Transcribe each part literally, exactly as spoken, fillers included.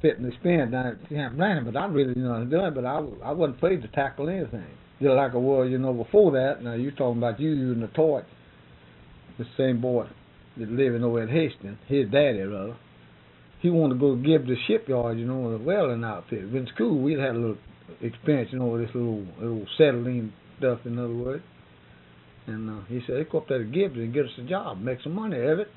fit and experience down at Camp Brandon, but I really didn't know how to do it, but I, I wasn't afraid to tackle anything. Just like I was, you know, before that. Now, you talking about you using the torch. The same boy that living over at Hastings, his daddy, rather, he wanted to go give the shipyard, you know, the welding outfit. In school, we'd had a little experience, you know, with this little, little settling stuff, in other words. And uh, he said, hey, go up there to Gibbs and get us a job, make some money, Everett.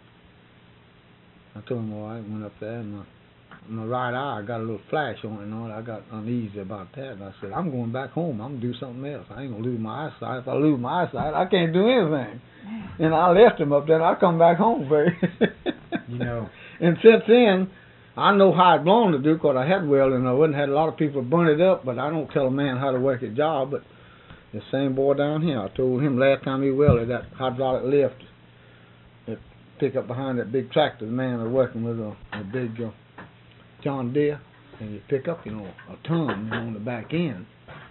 I told him, all right, went up there, and uh, my right eye, I got a little flash on it, you know, and I got uneasy about that. And I said, I'm going back home. I'm going to do something else. I ain't going to lose my eyesight. If I lose my eyesight, I can't do anything. And I left him up there, and I come back home, baby. You know. And since then, I know how it's blown to do, because I had welding. I wouldn't had a lot of people burn it up, but I don't tell a man how to work his job. But the same boy down here, I told him last time he welded that hydraulic lift that pick up behind that big tractor. The man was working with a, a big uh, John Deere, and you pick up, you know, a ton, you know, on the back end.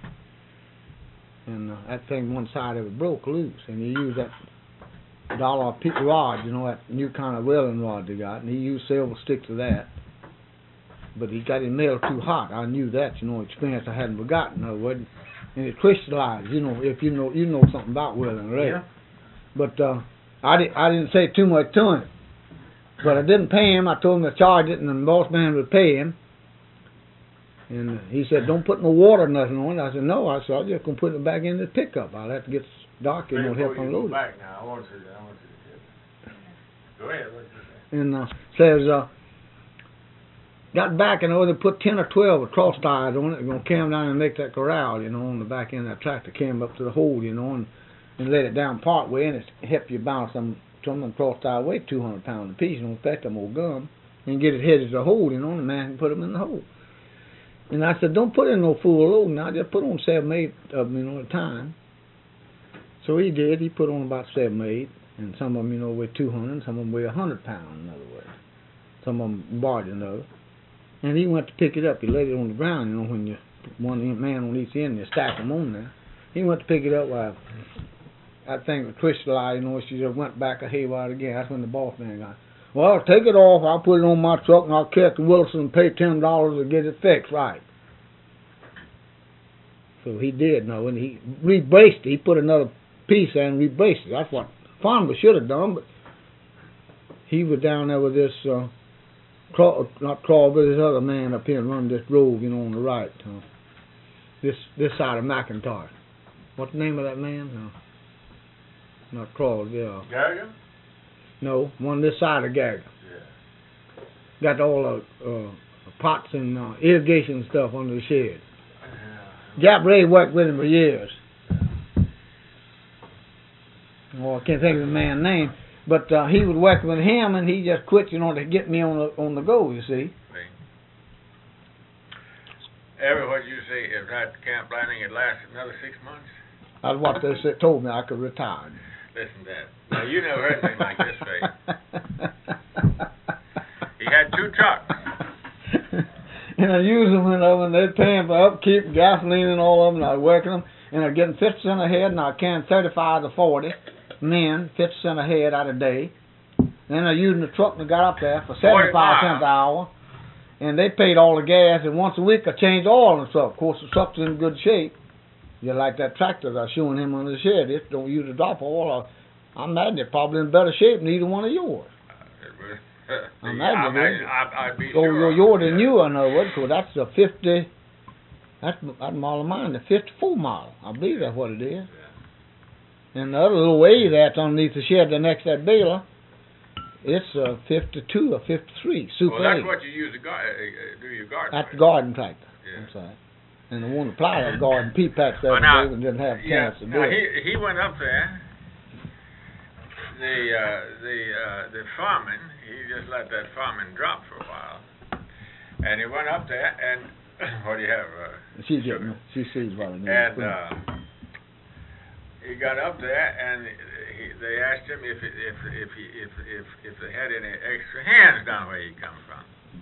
And uh, that thing, one side of it broke loose, and you use that dollar peak rod, you know, that new kind of welding rod they got, and he used silver sticks of that. But he got his metal too hot. I knew that, you know, experience I hadn't forgotten. No, wasn't. And it crystallized, you know, if you know you know something about welding, right? Yeah. But uh, I didn't I didn't say too much to him. But I didn't pay him. I told him to charge it, and the boss man would pay him. And he said, "Don't put no water or nothing on it." I said, "No." I said, "I'm just gonna put it back in the pickup. I'll have to get dark and help unload it." Back now, I want to see that. I want to see the Go ahead. What you say? And uh, says, uh, got back and over, they put ten or twelve of cross ties on it. They're gonna carry them down and make that corral, you know, on the back end of that tractor. Carry them up to the hole, you know, and, and let it down part way, and it help you balance them. Some of them cross ties weigh two hundred pounds a piece, and affect them old gum, and get it headed to the hole, you know, and the man can put them in the hole. And I said, don't put in no full load now, just put on seven, eight of them, you know, at a time. So he did. He put on about seven, eight, and some of them, you know, weigh two hundred, some of them weigh one hundred pounds, in other words. Some of them larger than others. And he went to pick it up. He laid it on the ground, you know, when you one man on each end, you stack them on there. He went to pick it up while that thing was crystallized, you know, she just went back a haywire again. That's when the boss man got, well, take it off. I'll put it on my truck, and I'll catch the Wilson and pay ten dollars to get it fixed right. So he did, no, and he rebraced it. He put another piece in and rebraced it. That's what Farmer should have done, but he was down there with this, uh, Claw, not Claw, but this other man up here and run this road, you know, on the right. Uh, this this side of McIntosh. What's the name of that man? Uh, not Claw, yeah. Gagger? No, one this side of Gagger. Yeah. Got all the uh, pots and uh, irrigation stuff under the shed. Yeah. Jap Ray worked with him for years. Oh, I can't think of the man's name, but uh, he was working with him, and he just quit, you know, to get me on the on the go. You see. Every what you say, if that camp planning, it lasts another six months. That's what they said, told me I could retire. Listen to that. Now you never heard anything like this, Ray. He had two trucks. And I use them, you know, and they're paying for upkeep, gasoline, and all of them. And I working them, and I'm getting fifty cents a head, and I can thirty-five to forty men, fifty cents a head out a day. Then I using the truck and I got up there for seventy-five cents an hour, and they paid all the gas. And once a week I changed oil in the truck. Of course, the truck's in good shape. You like that tractor I was showing him under the shed. It don't use a drop of oil. I imagine it's probably in better shape than either one of yours. I imagine I, it is. I, I'd be Oh, sure. yours than you, I know what, because that's the fifty. That's that model of mine, the fifty-four model. I believe that's what it is. Yeah. And the other little way that's underneath the shed, the next to that baler, it's a fifty-two or fifty-three. Super Well, that's eight. what you use to gar- uh, do your garden. That's with. the garden tractor. Yeah. That's right. And the one to plow that garden pea patch the Well, other now, day and didn't have a yeah, chance to do now it. he he went up there. The uh, the uh, the foreman, he just let that foreman drop for a while, and he went up there and what do you have? Uh, She's getting, she sees what it is. and uh, he got up there and he, they asked him if it, if if he if if if they had any extra hands down where he come from.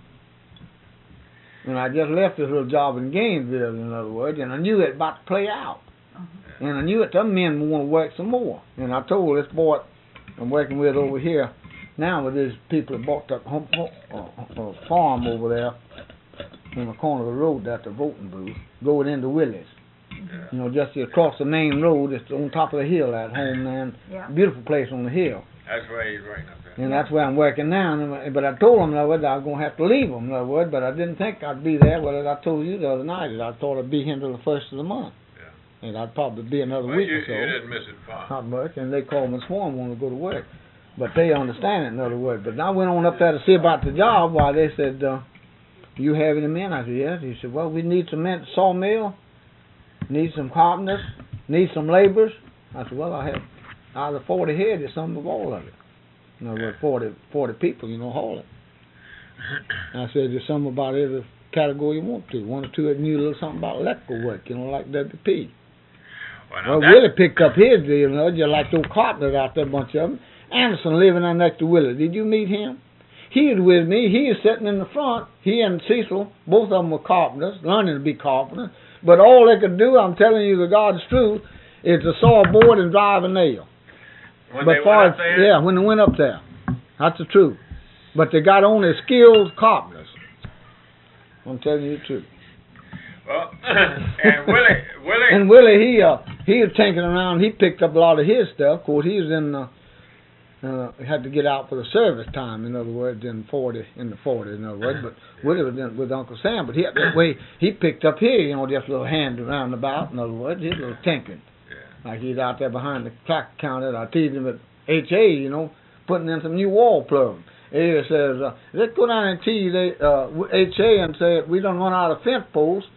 And I just left this little job in Gainesville, in other words, and I knew it about to play out. Uh-huh. And I knew that some men want to work some more. And I told this boy I'm working with over here now with these people that bought that home, home, uh, uh, farm over there on the corner of the road. That's the voting booth. Going into Willie's. Yeah. You know, just across the main road. It's on top of the hill at home, man. Yeah. Beautiful place on the hill. That's where he's working up there. And that's where I'm working now. And, but I told him, in other words, I was going to have to leave him, in other words, but I didn't think I'd be there. Well, as I told you the other night, that I thought I'd be here until the first of the month. Yeah. And I'd probably be another Well, week you, or so. you didn't miss it far. Not much. And they called me this morning, wanted to go to work. But they understand it, in other words. But I went on up there to see about the job. Why, they said, uh, do you have any men? I said, yes. He said, well, we need some men at the sawmill, need some carpenters, need some laborers. I said, well, I have either forty heads or some of all of it. In other words, forty, forty people, you know, haul it. And I said, there's some about every category you want to. One or two of them knew a little something about electrical work, you know, like W P. Well, Well, Willie picked up his deal, you know, just like those carpenters out there, a bunch of them. Anderson living on next to Willie. Did you meet him? He was with me. He was sitting in the front. He and Cecil, both of them were carpenters, learning to be carpenters. But all they could do, I'm telling you the God's truth, is to saw a board and drive a nail. when but they far went up as- there? Yeah, when they went up there. That's the truth. But they got only skilled carpenters. I'm telling you the truth. Well, and Willie, Willie, And Willie, he uh, he was tinkering around. He picked up a lot of his stuff. Of course, he was in uh, uh, had to get out for the service time. In other words, in forty, in the forty. In other words, but Willie was in, with Uncle Sam. But he that way he picked up here, you know, just a little hand around about. In other words, his little tinkering. yeah. Like he's out there behind the clock counter. I teased him at H A, you know, putting in some new wall plugs. He says, uh, let's go down and tease uh, H A and say we done run out of fence posts.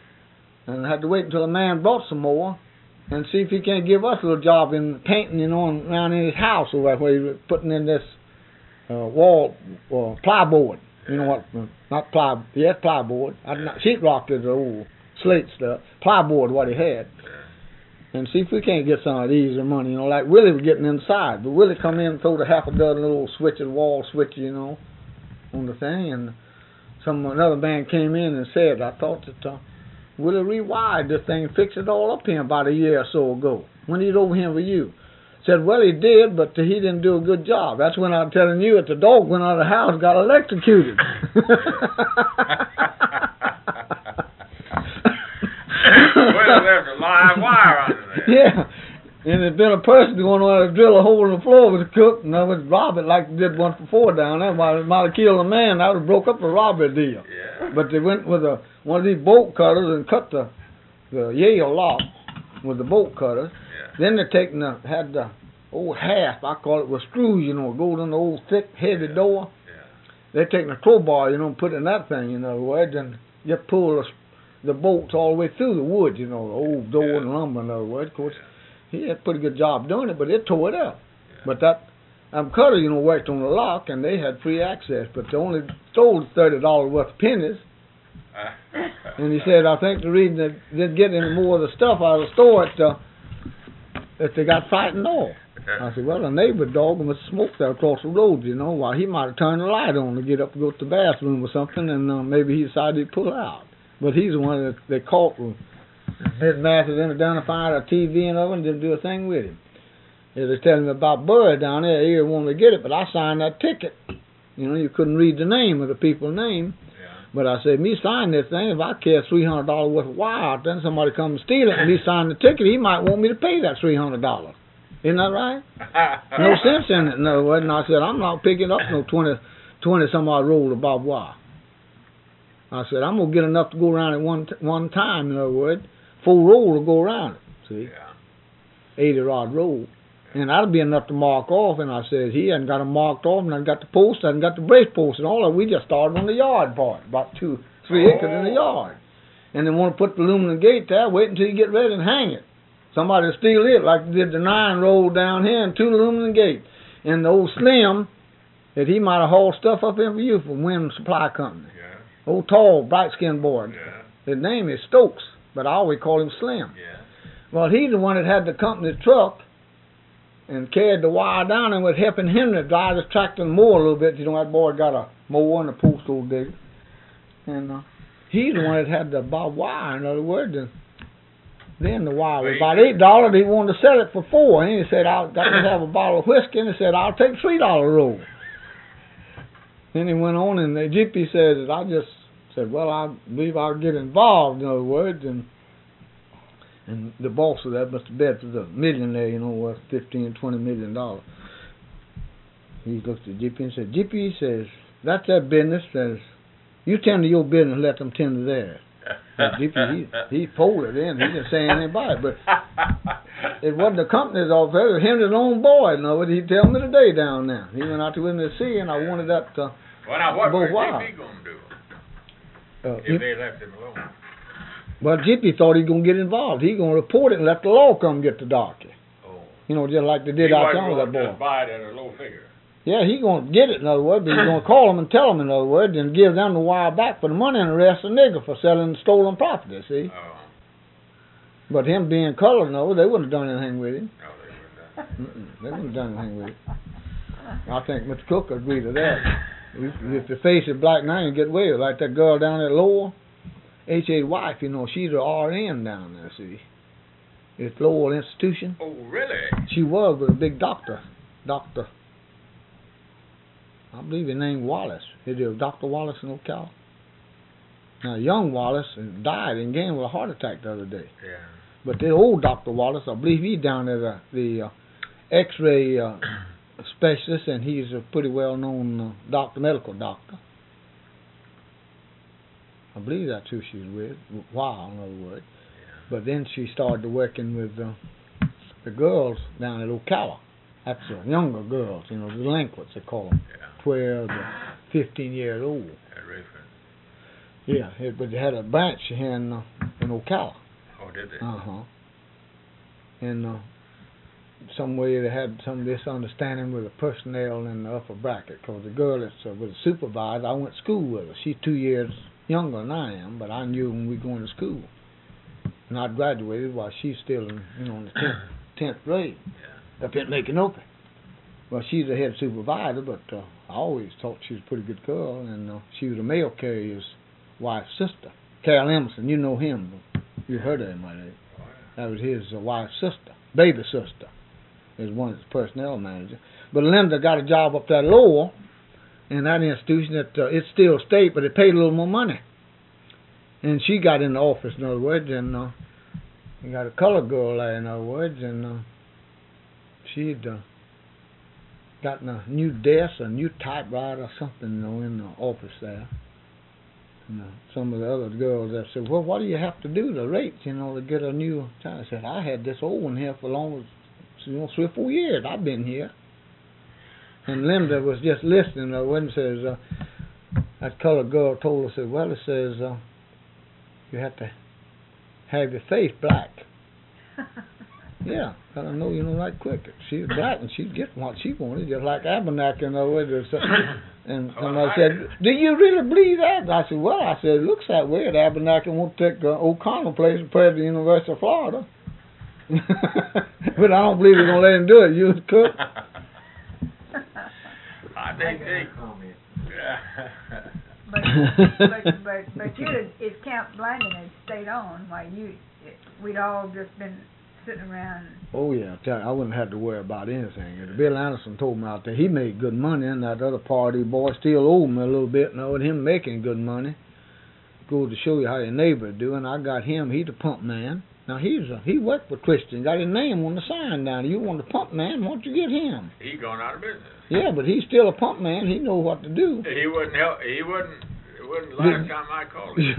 And had to wait until the man brought some more and see if he can't give us a little job in painting, you know, around in his house or where he was putting in this uh, wall uh, plyboard. You know what? uh, Not ply, yes, plyboard. I not sheetrock is the old slate stuff. Plyboard, what he had. And see if we can't get some of these or money, you know, like Willie was getting inside. But Willie come in and throwed a half a dozen little switches, wall switches, you know, on the thing. And some another man came in and said, I thought that uh, Willie rewired this thing and fixed it all up here about a year or so ago when he's over here with you. Said, well, he did, but he didn't do a good job. That's when I'm telling you that the dog went out of the house and got electrocuted. Willie left a live wire under there. Yeah. And there's been a person going on to drill a hole in the floor with a cook, and I would rob it like they did once before down there. Might, it might have killed a man. That would have broke up the robbery deal. Yeah. But they went with a one of these bolt cutters and cut the the Yale lock with the bolt cutters. Yeah. Then they taken the had the old hasp, I call it, with screws, you know, goes in the old thick heavy Yeah. door. Yeah. They taking a crowbar, you know, and put it in that thing, in other words, and just pull the, the bolts all the way through the wood, you know, the old door Yeah. and lumber, in other words. Of course, Yeah. he had a pretty good job doing it, but it tore it up. Yeah. But that um, cutter, you know, worked on the lock, and they had free access, but they only stole thirty dollars worth of pennies. And he said, I think the reason they didn't get any more of the stuff out of the store, it, uh, that they got frightened off. I said, well, a neighbor dog must smoke there across the road, you know. Why, he might have turned the light on to get up to go to the bathroom or something, and uh, maybe he decided to pull out. But he's the one that they caught with his master didn't identify a T V and of and didn't do a thing with him. They was telling me about Burr down there. He wanted to get it, but I signed that ticket. You know, you couldn't read the name of the people's name. But I said, me sign this thing, if I carry three hundred dollars worth of wire out there and somebody comes and steal it and me sign the ticket, he might want me to pay that three hundred dollars. Isn't that right? No sense in it, in other words. And I said, I'm not picking up no twenty, twenty some odd roll of barbed wire. I said, I'm going to get enough to go around at one, t- one time, in other words. Four roll to go around it, see? Yeah. eighty rod roll. And that'd be enough to mark off. And I said, he hadn't got them marked off, and I got the post, I hadn't got the brace post, and all that. We just started on the yard part, about two, three Oh. acres in the yard. And they want to put the aluminum gate there, wait until you get ready and hang it. Somebody will steal it, like they did the nine roll down here and two aluminum gates. And the old Slim, that he might have hauled stuff up in for you from Wind Supply Company. Yeah. Old tall, bright-skinned boy. Yeah. His name is Stokes, but I always call him Slim. Yeah. Well, he's the one that had the company's truck and carried the wire down and was helping Henry drive his tractor and mow a little bit. You know, that boy got a mower and a postal digger. And uh, he's the one that had the barbed wire, in other words. And then the wire was about eight dollars. He wanted to sell it for four. And he said, I've got to have a bottle of whiskey. And he said, I'll take three dollars a roll. Then he went on, and the G P says, I just said, well, I believe I'll get involved, in other words, and and the boss of that, Mister Betts, was a millionaire, you know, worth fifteen, twenty million dollars. He looked at Jippy and said, Jippy, he says, that's their business. Says, you tend to your business, let them tend to theirs. Jippy, he, he folded in. He didn't say anything about it. But it wasn't the company's office. It was him, his own boy. You know, he'd tell me today down there. He went out to him to see, and I wanted that uh, well, now, what was while. Jippy going to do Uh, if they left him alone? Well, Jippy thought he was going to get involved. He going to report it and let the law come get the darky. Oh. You know, just like they did He out wasn't there with that going boy. to buy it at a low figure. Yeah, he going to get it, in other words, but he's going to call them and tell them, in other words, and give them the wire back for the money and arrest the nigger for selling stolen property, see? Oh. But him being colored, no, they wouldn't have done anything with him. No, they wouldn't have. Mm-mm, they wouldn't have done anything with him. I think Mister Cook would agree to that. If, if your face is black now, you get away with it. Like that girl down there Lowell, H A's wife, you know, she's a R N down there, see? It's Lowell Institution. Oh, really? She was with a big doctor, Doctor I believe his name Wallace. It is Doctor Wallace in Ocala. Now, young Wallace died in game with a heart attack the other day. Yeah. But the old Doctor Wallace, I believe he's down there, the, the uh, X-ray uh, specialist, and he's a pretty well-known uh, doctor, medical doctor. I believe that's who she's with. Wow, in other words. Yeah. But then she started working with uh, the girls down at Ocala. That's the younger girls, you know, the delinquents, they call them. Yeah. twelve to fifteen years old. At Rayford. Yeah, it, but they had a branch here in, uh, in Ocala. Oh, did they? Uh-huh. And uh, some way they had some misunderstanding with the personnel in the upper bracket, because the girl that's uh, was a supervisor, I went to school with her. She's two years younger than I am, but I knew when we were going to school. And I graduated while she's still in, you know, in the tenth, tenth grade. Yeah. Up at Macon Open. Well, she's a head supervisor, but uh, I always thought she was a pretty good girl, and uh, she was a mail carrier's wife's sister. Carol Emerson, you know him. You heard of him, I think. That was his uh, wife's sister, baby sister. Is one of his personnel manager. But Linda got a job up there at Lowell, in that institution that uh, it's still state, but it paid a little more money. And she got in the office, in other words, and uh, you got a colored girl there, in other words, and uh, she'd uh, gotten a new desk, a new typewriter or something, you know, in the office there. And, uh, some of the other girls that said, well, what do you have to do to rates, you know, to get a new type? I said, I had this old one here for long as, you know, three or four years. I've been here. And Linda was just listening, uh, when it says, uh, that colored girl told her, said, well, it says, uh, you have to have your face black. Yeah, I know you don't like cricket. She's black and she'd get what she wanted, just like Abernathy and all that. And somebody said, do you really believe that? I said, well, I said, it looks that way. That Abernathy won't take uh, O'Connell place and play at the University of Florida. But I don't believe they're going to let him do it. You Cook? I think they... but, but, but, but you, if Camp Blandon had stayed on, why you, we'd all just been sitting around. Oh yeah, I tell you, I wouldn't have to worry about anything. And Bill Anderson told me out there he made good money, and that other party boy still owed me a little bit, and with him making good money. Goes to show you how your neighbor doing. I got him. He's the pump man. Now he's a, he worked for Christian. Got his name on the sign down. You want the pump man? Why don't you get him? He going out of business. Yeah, but he's still a pump man. He knows what to do. He wouldn't help. He wouldn't. It wasn't the last time I called him.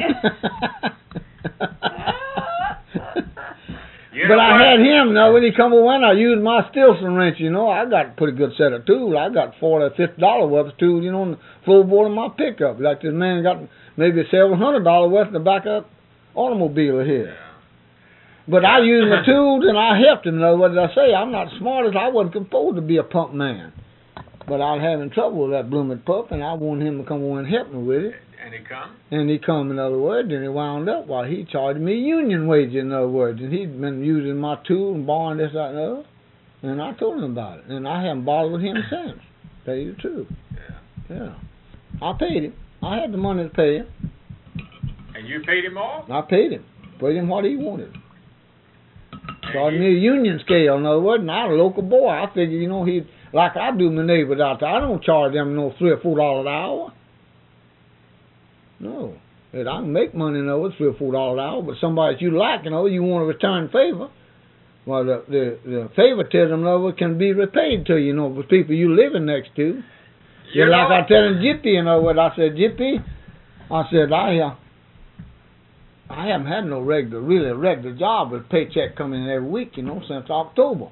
You but know I what? had him, now when he come around, I used my Stilson wrench, you know. I got a pretty good set of tools. I got forty or fifty dollars worth of tools, you know, on the floorboard of my pickup. Like this man got maybe several hundred dollars worth in the back of the automobile of his. Yeah. But I used my tools and I helped him. Now, what did I say? I'm not smart as I wasn't supposed to be a pump man. But I was having trouble with that blooming pup, and I wanted him to come over and help me with it. And he come? And he come, in other words, and he wound up while he charged me union wages, in other words. And he'd been using my tool and borrowing this, that, and the other. And I told him about it. And I haven't bothered with him since. Tell you the truth. Yeah. Yeah. I paid him. I had the money to pay him. And you paid him off? I paid him. Paid him what he wanted. Started me a union scale, in other words, and I was a local boy. I figured, you know, he'd, like I do my neighbors out there, I don't charge them no three or four dollars an hour. No. Said, I can make money, you know, it's three or four dollars an hour, but somebody that you like, you know, you want to return favor. Well, the, the, the favoritism, you know, can be repaid to you, you know, with people you living next to. You Just like know, I telling Jippy, you know, what I said, Jippy, I said, I, uh, I haven't had no regular, really regular job with paycheck coming in every week, you know, since October.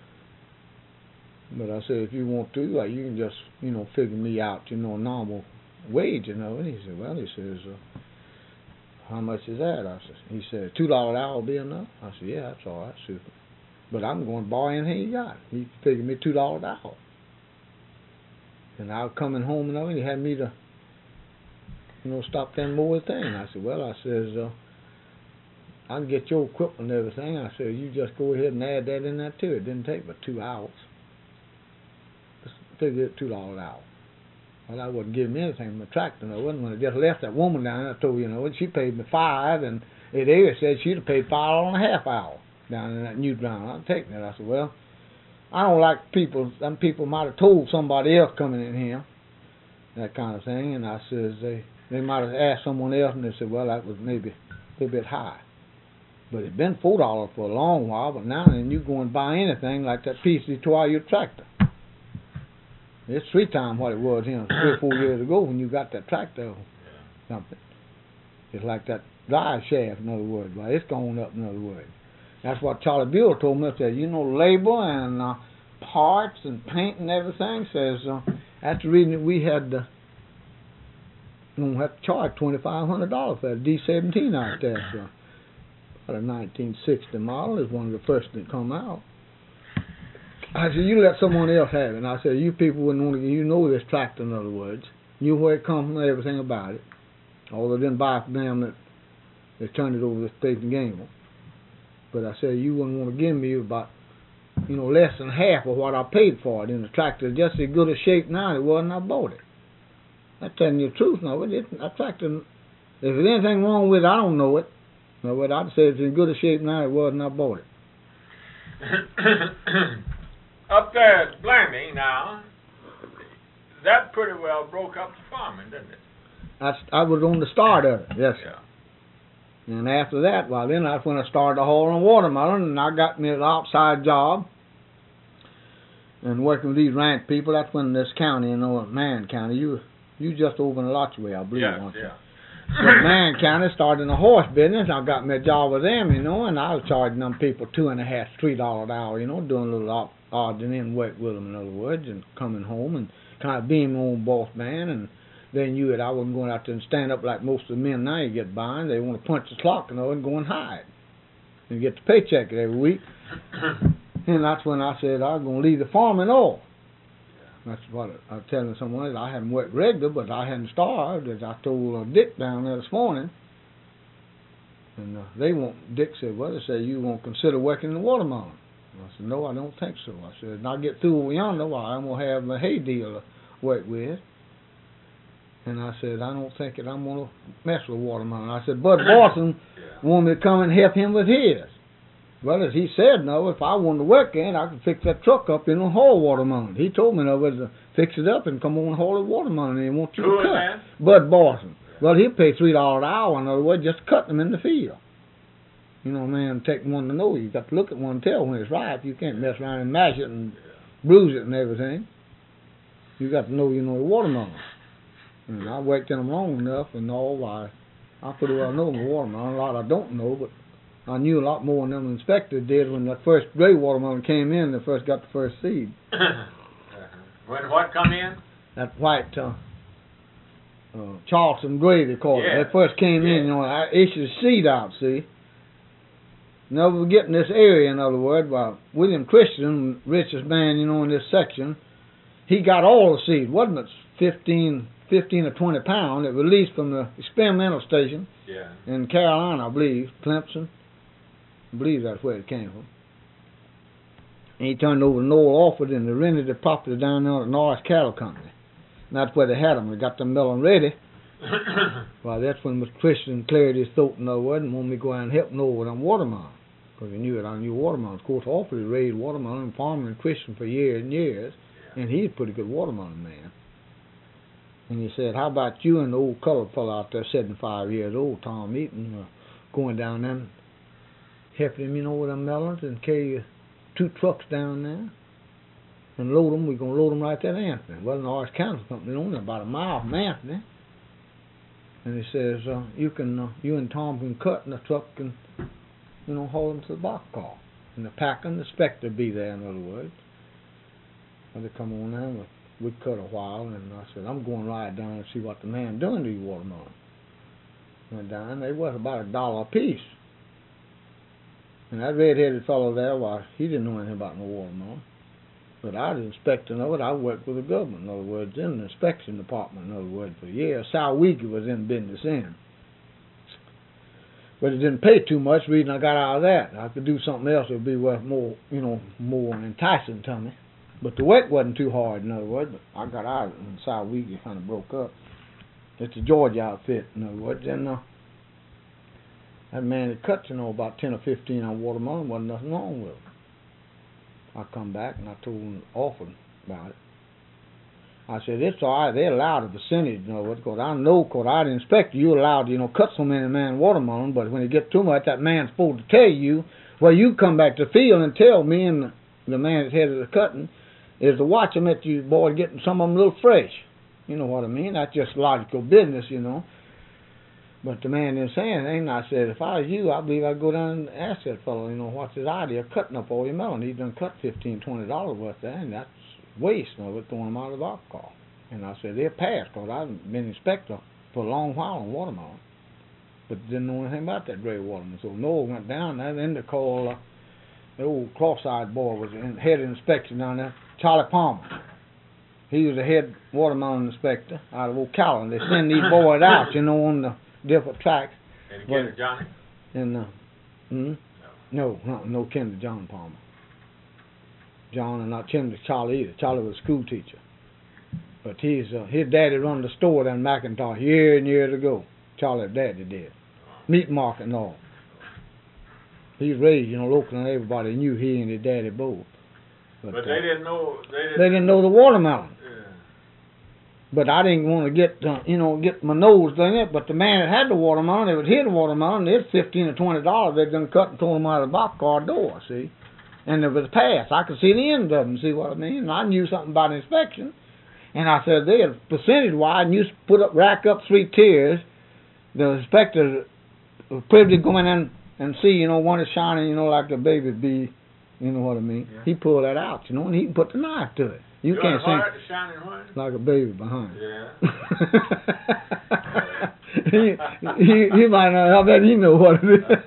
But I said, if you want to, like, you can just, you know, figure me out, you know, a normal wage, you know. And he said, well, he says, uh, how much is that? I said, he said, two dollars an hour will be enough. I said, yeah, that's all right, super. But I'm going to borrow anything you got. He figured me two dollars an hour. And I was coming home, you know, and he had me to, you know, stop them more thing. I said, well, I says, uh, I can get your equipment and everything. I said, you just go ahead and add that in there too. It didn't take but two hours. Just figure it two dollars an hour. Well, I wasn't giving me anything from the tractor, no. When I just left that woman down there, I told you, you know, and she paid me five, and it area said she'd have paid five dollars and a half hour down in that new ground. I'm taking it. I said, well, I don't like people, some people might have told somebody else coming in here, that kind of thing, and I says, they, they might have asked someone else, and they said, well, that was maybe a little bit high. But it's been four dollars for a long while, but now then you go and buy anything like that piece they tore out your tractor. It's three times what it was, you know, three or four years ago when you got that tractor or something. It's like that drive shaft, in other words. Well, it's going up, in other words. That's what Charlie Buell told me. Said, you know, labor and uh, parts and paint and everything. Says uh, that's the reason that we had to, you know, have to charge twenty-five hundred dollars for that D seventeen out there. So, about a nineteen sixty model is one of the first that come out. I said, you let someone else have it. And I said, you people wouldn't want to, you know this tractor, in other words. Knew where it come from and everything about it. Although they didn't buy it from them, that they turned it over to State and Gamble. But I said, you wouldn't want to give me about, you know, less than half of what I paid for it. And the tractor is just as good a shape now as it was when I bought it. I'm telling you the truth, no, it isn't. That tractor, if there's anything wrong with it, I don't know it. No, but I'd say it's in good a shape now as it was when I bought it. Up there at Blanding now, that pretty well broke up the farming, didn't it? I, I was on the start of it, yes. Yeah. And after that, well, then that's when I started hauling watermelon, and I got me an outside job and working with these ranch people. That's when this county, you know, Man County, you you just over in Alachua, I believe, Yeah, weren't you? yeah. But Man County started in the horse business. I got me a job with them, you know, and I was charging them people two and a half, three dollars an hour, you know, doing a little odd, odd and in work with them, in other words, and coming home and kind of being my own boss man. And they knew that I wasn't going out there and stand up like most of the men now you get by. They want to punch the clock, you know, and go and hide and get the paycheck every week. And that's when I said I was going to leave the farming off. That's what I was telling someone. I hadn't worked regular, but I hadn't starved, as I told uh, Dick down there this morning. And uh, they won't. Dick said, well, they said, you won't consider working in the watermelon. And I said, no, I don't think so. I said, when I get through over yonder, well, I'm going to have a hay deal to work with. And I said, I don't think that I'm going to mess with watermelon. I said, Bud Boston yeah. wanted me to come and help him with his. Well, as he said, no, if I wanted to work in, I could fix that truck up and haul watermelon. He told me, no, to fix it up and come on and haul the watermelon, and he wants you Who to cut. That? Bud Boston. Well, he'll pay three dollars an hour, in other words, just to cut them in the field. You know, man, take one to know. You got to look at one and tell when it's ripe. You can't mess around and mash it and bruise it and everything. You got to know, you know, the watermelon. And I worked in them long enough, and all I, I pretty well know the watermelon. A lot I don't know, but I knew a lot more than them inspectors did when that first gray watermelon came in. They first got the first seed. When what come in? That white uh, uh, Charleston gray, they call Yeah. it. They first came Yeah. in, you know, I issued seed out. See, now we're getting this area. In other words, well, William Christian, richest man, you know, in this section, he got all the seed. Wasn't it fifteen? fifteen or twenty pounds. It released from the experimental station yeah. in Carolina, I believe, Clemson. I believe that's where it came from. And he turned over to Noel Alford, and they rented the property down there at Norris Cattle Company. And that's where they had them. They got them melon ready. Well, that's when Mister Christian cleared his throat, in other words, and wanted me to go out and help Noel with them watermelon. Because he knew that I knew watermelon. Of course, Alford had raised watermelon and farming and Christian for years and years. And he's a pretty good watermelon man. And he said, how about you and the old colored fellow out there, seventy-five years old, Tom Eaton, uh, going down there and helping him, you know, with them melons and carry two trucks down there and load them. We're going to load them right there in Anthony. Well, an Orange County company only about a mile from Anthony. And he says, uh, you can, uh, you and Tom can cut in the truck and, you know, haul them to the boxcar. And the packer and the inspector be there, in other words. And they come on there, and we cut a while, and I said, I'm going right down and see what the man doing to these watermelons. Went down, they was about a dollar a piece. And that red-headed fellow there, well, he didn't know anything about no watermelon. But I was inspecting of it. I worked with the government, in other words, in the inspection department, in other words, for years. Sal Weegy was in business then. But it didn't pay too much. The reason I got out of that, I could do something else that would be worth more, you know, more enticing to me. But the work wasn't too hard, in other words. But I got out of it, and Sal Weegy kind of broke up. It's a Georgia outfit, in other words. And uh, that man that cut, you know, about ten or fifteen on watermelon, wasn't nothing wrong with it. I come back and I told him often about it. I said, it's all right, they allowed a percentage, you know, because I know, because I inspect you, you're allowed to, you know, cut so many man watermelon, but when you get too much, that man's supposed to tell you, well, you come back to the field and tell me and the, the man that's headed the cutting is to watch them at you, boy, getting some of them a little fresh. You know what I mean? That's just logical business, you know. But the man didn't say anything, and I said, if I was you, I believe I'd go down and ask that fellow, you know, what's his idea of cutting up all your melon. He done cut fifteen, twenty dollars worth there, and that's waste of it, throwing them out of the boxcar. And I said, they're passed, because I've been inspector for a long while on watermelon, but didn't know anything about that gray watermelon. So Noah went down there, and then they called, uh, the old cross-eyed boy was in head of inspection down there, Charlie Palmer. He was the head watermelon inspector out of Ocala. They send these boys out, you know, on the different tracks. And you get Johnny? And, uh, hmm? No, no, no kin to John Palmer. John and not kin to Charlie either. Charlie was a school teacher. But he's, uh, his daddy run the store down in McIntosh years and years ago. Charlie's daddy did. Meat market and all. He's raised, you know, local, and everybody knew he and his daddy both. But, But they uh, didn't know. They didn't, they didn't know the watermelon. Yeah. But I didn't want to get, uh, you know, get my nose in it. But the man that had the watermelon, they would hit the watermelon, it's fifteen or twenty dollars. They'd done cut and throw them out of the boxcar door, see. And it was passed. I could see the end of them, see what I mean? And I knew something about inspection. And I said, they had percentage-wise, and you put up, rack up three tiers. The inspector was privileged to go in and, and see, you know, one is shining, you know, like a baby bee. You know what I mean? Yeah. He pulled that out, you know, and he can put the knife to it. You Your can't heart see shining what? like a baby behind. Yeah. he, he, he might not, I bet he know what it is.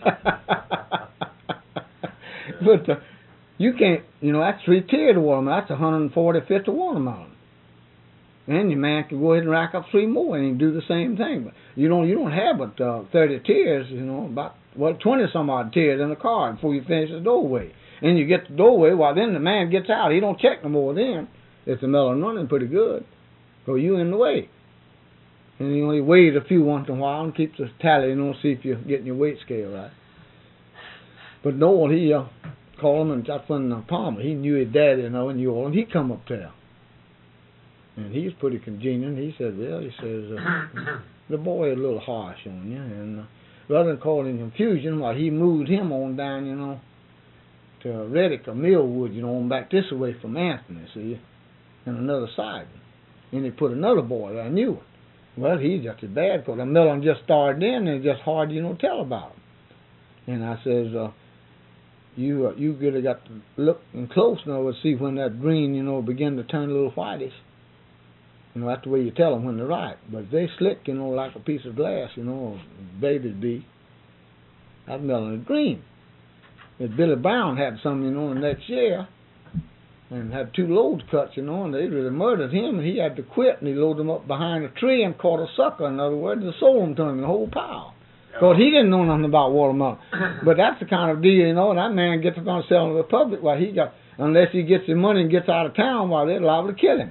But uh, you can't, you know, that's three tiers of watermelon. That's one hundred forty, fifty watermelon. And your man can go ahead and rack up three more and he can do the same thing. But you don't, you don't have but uh, thirty tiers, you know, about, well, twenty some odd tiers in the car before you finish the doorway. And you get the doorway, well, then the man gets out. He don't check no more then. If the melon running pretty good, so you in the way. And he only weighs a few once in a while and keeps a tally, you know, see if you're getting your weight scale right. But Noel, he uh, called him, and that's when uh, Palmer, he knew his daddy, you know, and you all, and he come up there. And he was pretty congenial. He said, well, he says, uh, the boy is a little harsh on you. And uh, rather than causing confusion, well, he moved him on down, you know, to Reddick or Millwood, you know, on back this way from Anthony, see, and another side. And he put another boy there, I knew it. Well, he's just as bad, because the melon just started in, and it's just hard, you know, tell about him. And I says, uh, you uh, you really got to look and close now to see when that green, you know, begin to turn a little whitish. You know, that's the way you tell them when they're ripe. But if they slick, you know, like a piece of glass, you know, babies be, that melon is green. If Billy Brown had some, you know, the next year, and had two loads cut, you know, and they really murdered him, and he had to quit, and he loaded them up behind a tree and caught a sucker, in other words, and sold them to him, the whole pile. Because he didn't know nothing about watermelon. But that's the kind of deal, you know, that man gets up on selling to the public, well, he got, unless he gets his money and gets out of town, well, they're liable to kill him.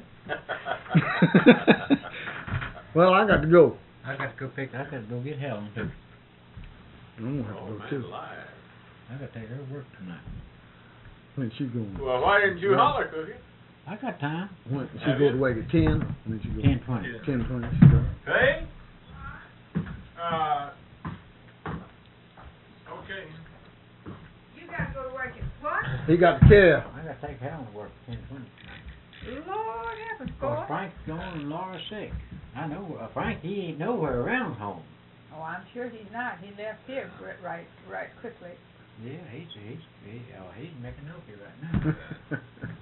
Well, I got to go. I got to go pick, I got to go get Helen, too. I'm going to have to Oh, go, man, too. alive. I got to take her to work tonight. When she going? Well, why didn't you Yeah. holler, Cookie? I got time. When she Have go you? to work at ten, when she go Ten twenty. Yeah. ten twenty, she go. Hey? Uh, okay. You gotta go to work at what? He got the care. I gotta take Helen to work ten twenty. Lord heavens, Cause boy. Frank's gone and Laura's sick. I know, uh, Frank, he ain't nowhere around home. Oh, I'm sure he's not. He left here right, right, right quickly. Yeah, he's, he's, he, oh, he's making okay right now.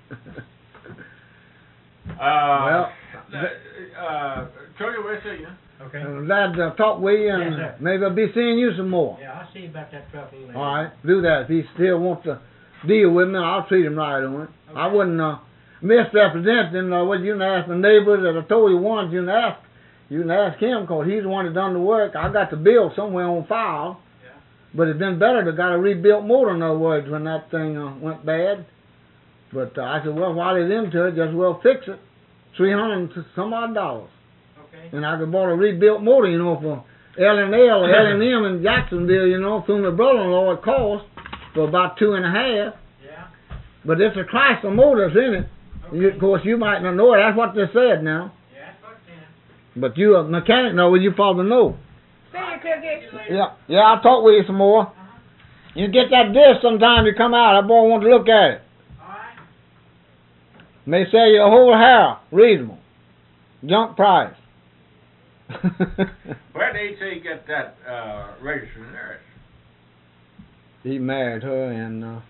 Uh, Well, uh, uh, Troy, we'll see you. Okay. I'm glad to talk with you, and Yes, sir. maybe I'll be seeing you some more. Yeah, I'll see you about that truck a little later. All right, do that. If he still wants to deal with me, I'll treat him right on it. I Okay. wouldn't uh, misrepresent him. Uh, what you can ask the neighbors that I told you once. You can ask, you can ask him, cause he's the one that done the work. I got the bill somewhere on file. Yeah. But it's been better to got a rebuilt motor, in other words, when that thing uh, went bad. But uh, I said, well, while it's into it, just well fix it. Three hundred and some odd dollars. Okay. And I could bought a rebuilt motor, you know, for L and L or L and M in Jacksonville, you know, through my brother-in-law. It cost for about two and a half. Yeah. But it's a Chrysler motors in it. Okay. You, of course, you might not know it. That's what they said now. Yeah, that's what then. But you a mechanic know, well, you probably know. See you, Cookie. Yeah, yeah, I'll talk with you some more. You get that disc sometime you come out. I boy want to look at it. All right. May sell you a whole hair, reasonable. Junk price. Where did he get that uh, registered nurse? He married her in uh,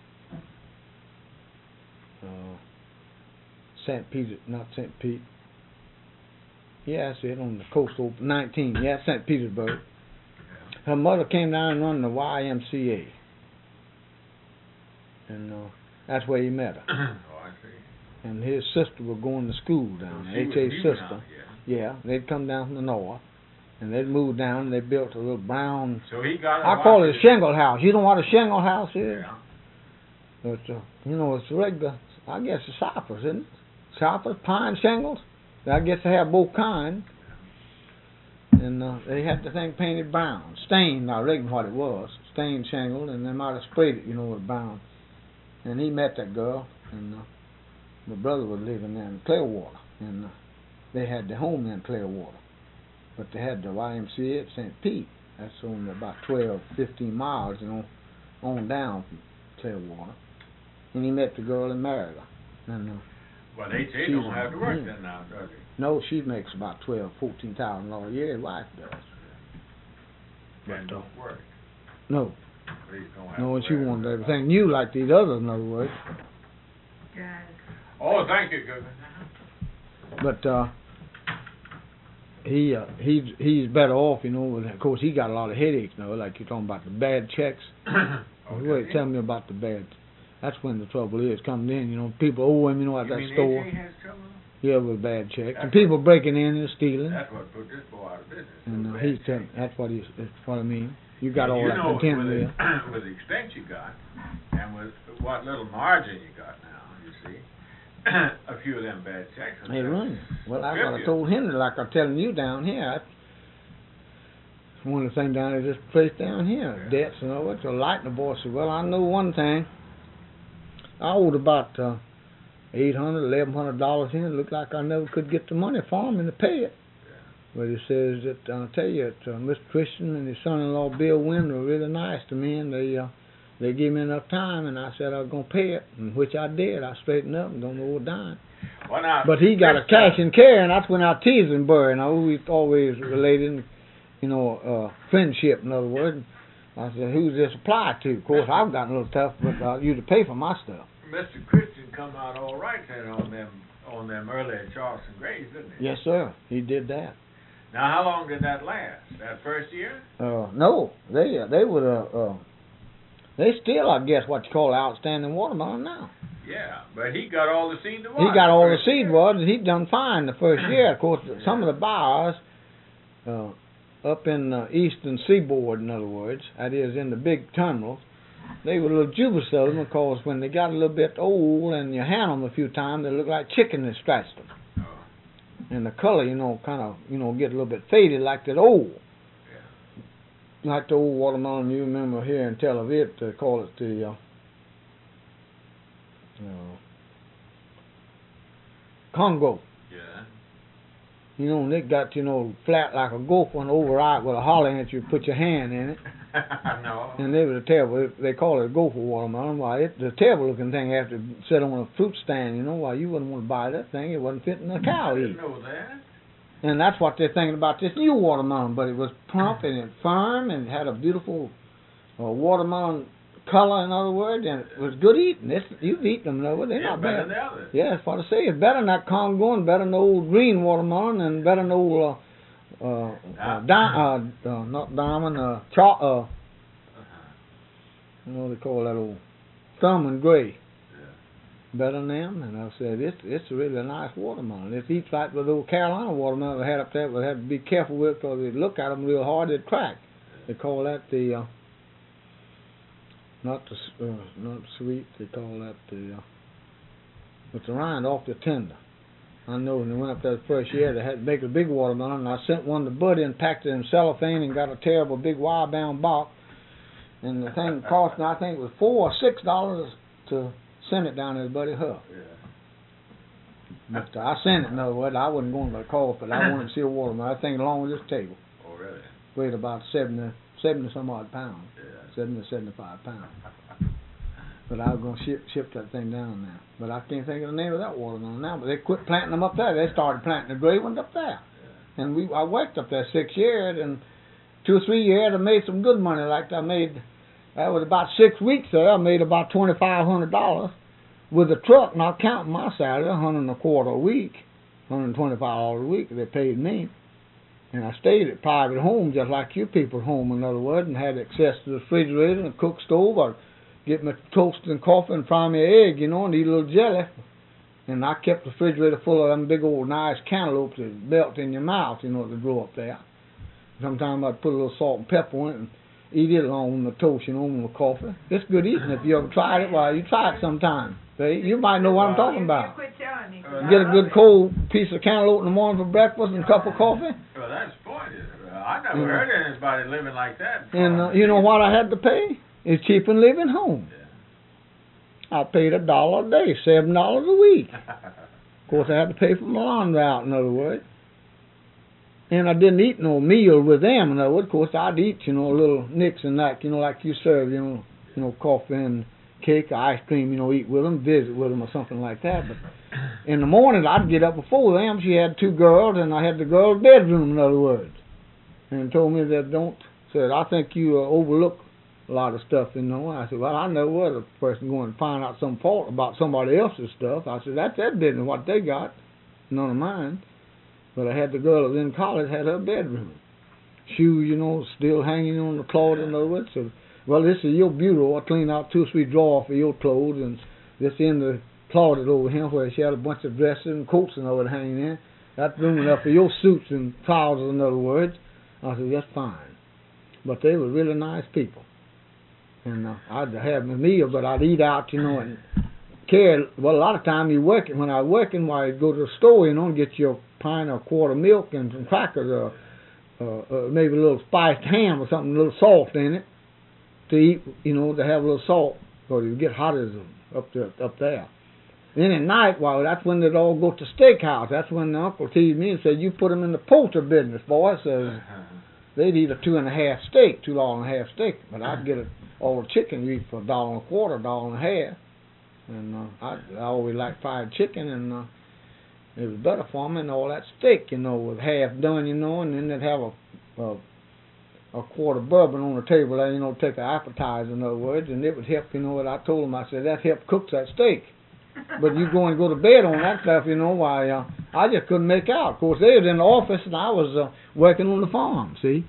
uh, Saint Peter, not Saint Pete. Yeah, that's it, on the coastal nineteen. Yeah, Saint Petersburg. Her mother came down and run the Y M C A. And uh, that's where he met her. Oh, I see. And his sister was going to school down there, She H was A's moving sister. out, yeah. Yeah, they'd come down from the north. And they'd moved down and they built a little brown, So he got. I call it a shingle house. You know what a shingle house is? Yeah. It's, uh, you know, it's regular, I guess it's cypress, isn't it? Cypress, pine shingles. I guess they have both kinds. And uh, they had the thing painted brown, stained, I reckon what it was, stained shingle, and they might have sprayed it, you know, with brown. And he met that girl, and uh, my brother was living there in Clearwater, and uh, they had their home in Clearwater. But they had the Y M C A at Saint Pete. That's only about twelve, fifteen miles, you know, on down from Clearwater. And he met the girl and married her. And uh, Well, they say he She's don't have to work a- then now, does he? no, she makes about twelve, fourteen thousand dollars a year. His wife does. And But, uh, don't work. no, Please don't have no, to and she wear wanted it. everything new like these others, in other words. Guys. Oh, thank you, Cookie. But uh, he uh, he's he's better off, you know. And of course, he got a lot of headaches now. Like you're talking about the bad checks. Okay. Wait, tell me about the bad. That's when the trouble is coming in. You know, people owe him, you know, at You that mean store. A J has trouble? Yeah, with bad checks, That's and people breaking in and stealing. That's what put this boy out of business. And uh, Bad he's check. telling. That's what he's. That's what I mean. You got all you that know, content with there. the, with the expense you got, and with what little margin you got now, you see, a few of them bad checks. will They just run. Well, that's grip what I you. told Henry, like I'm telling you down here. That's one of the things down at this place down here, Yeah. debts and all that. So light the boy said, well, I know one thing. I owed about uh, eight hundred, eleven hundred dollars in. It looked like I never could get the money from him to pay it. But he says that I'll tell you, that, uh, Mister Christian and his son-in-law Bill Wynn were really nice to me, and they uh, they gave me enough time, and I said I was gonna pay it, and which I did. I straightened up and don't owe a dime. Well, now, But he got a this, cash and carry, and that's when I teased him, Burr, and I always always related, you know, uh, friendship. In other words, I said, "Who's this apply to?" Of course, I've gotten a little tough, but uh, you to pay for my stuff. Mister Christian come out all right then on them on them early Charleston grades, didn't he? Yes, sir. He did that. Now, how long did that last? That first year? Uh, no, they uh, they would uh, uh, they still, I guess, what you call outstanding watermelon now. Yeah, but he got all the seed to He got all the seed wads, and he done fine the first year. Of course, some of the buyers uh, up in the eastern seaboard, in other words, that is in the big terminals, they were a little dubious of them because when they got a little bit old and you hand them a few times, they look like chicken that scratched them. Oh, And the color, you know, kind of, you know, get a little bit faded like that old. Like the old watermelon you remember here in Tel Aviv, they call it the, uh, uh, Congo. Yeah. You know, and it got, you know, flat like a gopher and over out with a hollow in it. You put your hand in it. No. And they were terrible. They call it a gopher watermelon. Why, it's a terrible looking thing after sit on a fruit stand, you know. Why, you wouldn't want to buy that thing. It wasn't fitting a cow I eat. didn't know that. And that's what they're thinking about this new watermelon. But it was plump and it firm and it had a beautiful uh, watermelon color, in other words, and it was good eating. It's, you've eaten them, though. They're Yeah, not better bad. than the others. Yeah, that's what I say. It's better than that Congo and better than the old green watermelon and better than the old, uh, uh, uh, di- uh, uh not diamond, uh, cho- uh, Uh-huh. what do they call that old thumb and gray. Yeah. Better than them. And I said, it's it's a really nice watermelon. It eats like the old Carolina watermelon they had up there, but they had to be careful with because they look at them real hard, they'd crack. They call that the, uh, not the, s- uh, not sweet, they call that the, uh, with the rind off the tender. I know when they went up there the first year, they had to make a big watermelon, and I sent one to Buddy and packed it in cellophane and got a terrible big wire-bound box. And the thing cost me, I think it was four or six dollars to send it down to his buddy Huff. Yeah. But uh, I sent it, in other words. I wasn't going to the cost, but I wanted to see a watermelon. That thing along with this table Oh, really? weighed about seventy, seventy some odd pounds, Yeah. seventy, seventy-five pounds. But I was going to ship ship that thing down now. But I can't think of the name of that watermelon now. But they quit planting them up there. They started planting the gray ones up there. And we I worked up there six years, and two or three years I made some good money. Like I made, that was about six weeks there. I made about twenty-five hundred dollars with a truck, not counting my salary, a hundred and a quarter a week, one hundred and twenty-five dollars a week they paid me. And I stayed at private home just like you people at home, in other words, and had access to the refrigerator and a cook stove. Or get my toast and coffee and fry me an egg, you know, and eat a little jelly. And I kept the refrigerator full of them big old nice cantaloupes that melt in your mouth, you know, that grow up there. Sometimes I'd put a little salt and pepper on it and eat it along with my toast, you know, with my coffee. It's good eating. If you ever tried it, well, you try it sometime. See? You might know what I'm talking You, about. you quit telling me. Uh, Get a good cold piece of cantaloupe in the morning for breakfast and a cup of coffee. Well, that's funny. Uh, I never Mm. heard of anybody living like that. And uh, you know what I had to pay? It's cheaper than living home. I paid a dollar a day, seven dollars a week. Of course, I had to pay for my laundry out, in other words. And I didn't eat no meal with them, in other words. Of course, I'd eat, you know, little nicks and that, you know, like you serve, you know, you know, coffee and cake or ice cream, you know, eat with them, visit with them or something like that. But in the morning, I'd get up before them. She had two girls, and I had the girls' bedroom, in other words. And told me that don't, said, I think you uh, overlook a lot of stuff, you know. I said, well, I know what a person going to find out some fault about somebody else's stuff. I said, that's their business, what they got, none of mine. But I had the girl that was in college, had her bedroom. Shoes, you know, still hanging on the closet, in other words. So, well, this is your bureau. I cleaned out two or three drawers for your clothes, and this in the closet over here where she had a bunch of dresses and coats and all that hanging in. That's room enough for your suits and trousers, in other words. I said, that's fine. But they were really nice people. And uh, I'd have my meal, but I'd eat out, you know, and carry, well, a lot of time you working, when I was working, well, I'd go to the store, you know, and get your pint or quart of milk and some crackers, or uh, uh, maybe a little spiced ham or something, a little salt in it, to eat, you know, to have a little salt, because you get hot as them up there, up there. Then at night, well, that's when they'd all go to steakhouse. That's when the uncle teased me and said, you put them in the poultry business, boy. Says they'd eat a two and a half steak, two dollar and a half steak, but I'd get a, all the chicken you eat for a dollar and a quarter, a dollar and a half. And uh, I, I always liked fried chicken, and uh, it was better for me than all that steak, you know, with half done, you know, and then they'd have a, a a quart of bourbon on the table there, you know, take an appetizer, in other words, and it would help, you know, what I told them. I said, that helped cook that steak. But you go and go to bed on that stuff, you know, why, uh, I just couldn't make out. Of course, they was in the office, and I was uh, working on the farm, see.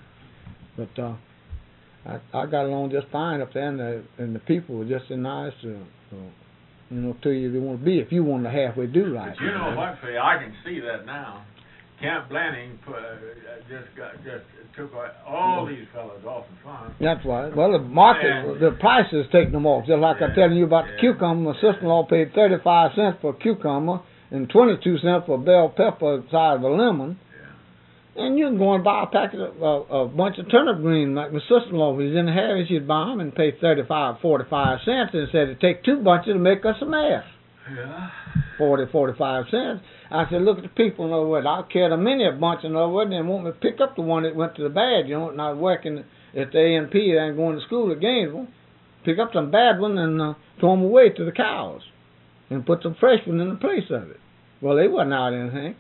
But uh, I, I got along just fine up there, and the, and the people were just as nice to, uh, you know, to you they want to be, if you want to halfway do right. But you know what, Phil, I can see that now. Camp Blanning put, uh, just got, just took all these fellas off the farm. That's right. Well, the market, And- the prices taking them off. Just like Yeah, I'm telling you about yeah. the cucumber. My sister-in-law paid thirty-five cents for a cucumber and twenty-two cents for a bell pepper the size of a lemon. Yeah. And you can go and buy a packet of uh, a bunch of turnip greens. Like my sister-in-law was in Harris, she'd buy them and pay thirty-five, forty-five cents, and said it'd take two bunches to make us a mess. Yeah. forty, forty-five cents. I said, look at the people, in other words. I'll carry a many a bunch, in other words, and want me to pick up the one that went to the bad, you know, not working at the A and P and going to school at Gainesville. Pick up some bad one and uh, throw them away to the cows and put some fresh one in the place of it. Well, they wasn't out anything.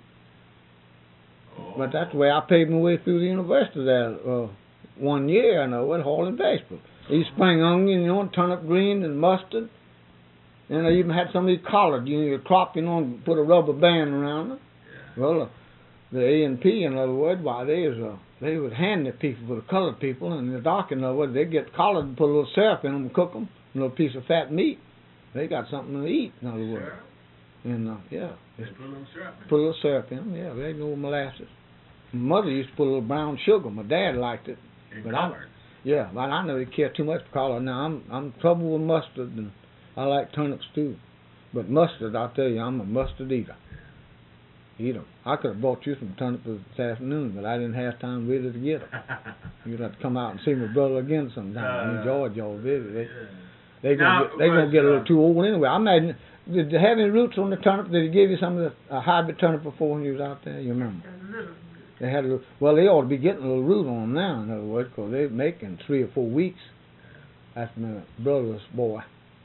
Oh. But that's the way I paid my way through the university there uh, one year, I know, at Hall and Vegetables. These spring onion, you know, and turnip green and mustard. And I even had some of these collard, you know, your crop, you know, and put a rubber band around it. Yeah. Well, uh, the A and P, in other words, why, they was, uh, they would hand the people for the colored people, and the dark, in other words, they get collard and put a little syrup in them and cook them, a little piece of fat meat. They got something to eat, in other words. Syrup? And, uh, yeah. They put a little syrup in. Put a little syrup in them, yeah, they go molasses. My mother used to put a little brown sugar. My dad liked it. In But I- collards. Yeah, but I never cared too much for collard. Now, I'm I'm trouble with mustard, and I like turnips too. But mustard, I'll tell you, I'm a mustard eater. Eat 'em. I could have bought you some turnips this afternoon, but I didn't have time really to get 'em. You'd have to come out and see my brother again sometime. Uh, in Georgia or visit. They, Yeah. they Now, gonna get, they gonna was, get a uh, little too old anyway. I imagine. Did they have any roots on the turnip? Did he give you some of the uh, hybrid turnip before when you was out there? You remember? A little. They had a little, well, they ought to be getting a little root on them now, in other words, because they're making three or four weeks. That's my brother's boy.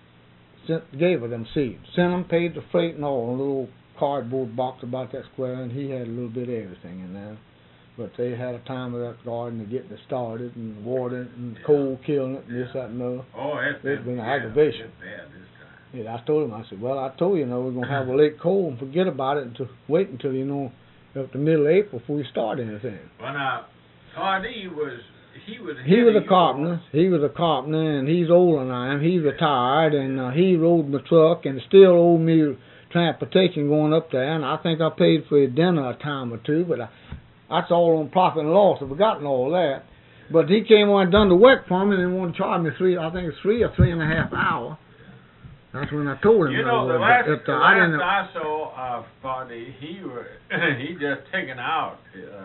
Sent, gave her them seeds. Sent them, paid the freight and all, a little cardboard box about that square, and he had a little bit of everything in there. But they had a time with that garden to getting it started and watering it and cold killing it and this, that, and the other. Oh, it's It's been, been an yeah, aggravation. It's bad this time. Yeah, I told him, I said, well, I told you, you know, we're going to have a late cold and forget about it and to wait until, you know, up to middle of April before we start anything. Well, now, Pardee was, he was He was ahead a of carpenter. He was a carpenter, and he's older than I am. He's retired, and uh, he rode my truck and still owed me transportation going up there. And I think I paid for his dinner a time or two, but I, that's all on profit and loss. I've forgotten all that. But he came on and done the work for me and wanted to charge me three, I think it's three or three and a half hours. That's when I told him. You that know, the was, last, if, the uh, I last didn't, I saw of Pardee, he were, he just taken out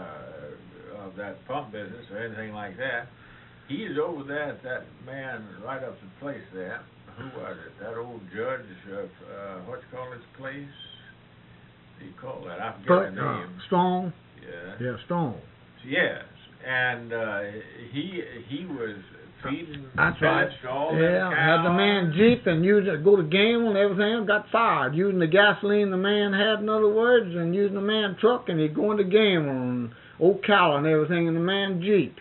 uh, of that pump business or anything like that. He's over there at that man right up the place there. Who was it? That old judge of, uh, what you call his place? What do you call that? I forget but, the uh, name. Strong. Yeah. Yeah, Strong. Yes. And uh, he he was feeding That's right. pellets to all Yeah, them had the cows. man Jeep and used it to go to game and everything, got fired. Using the gasoline the man had, in other words, and using the man truck, and he'd go into game on Ocala and everything in the man Jeep.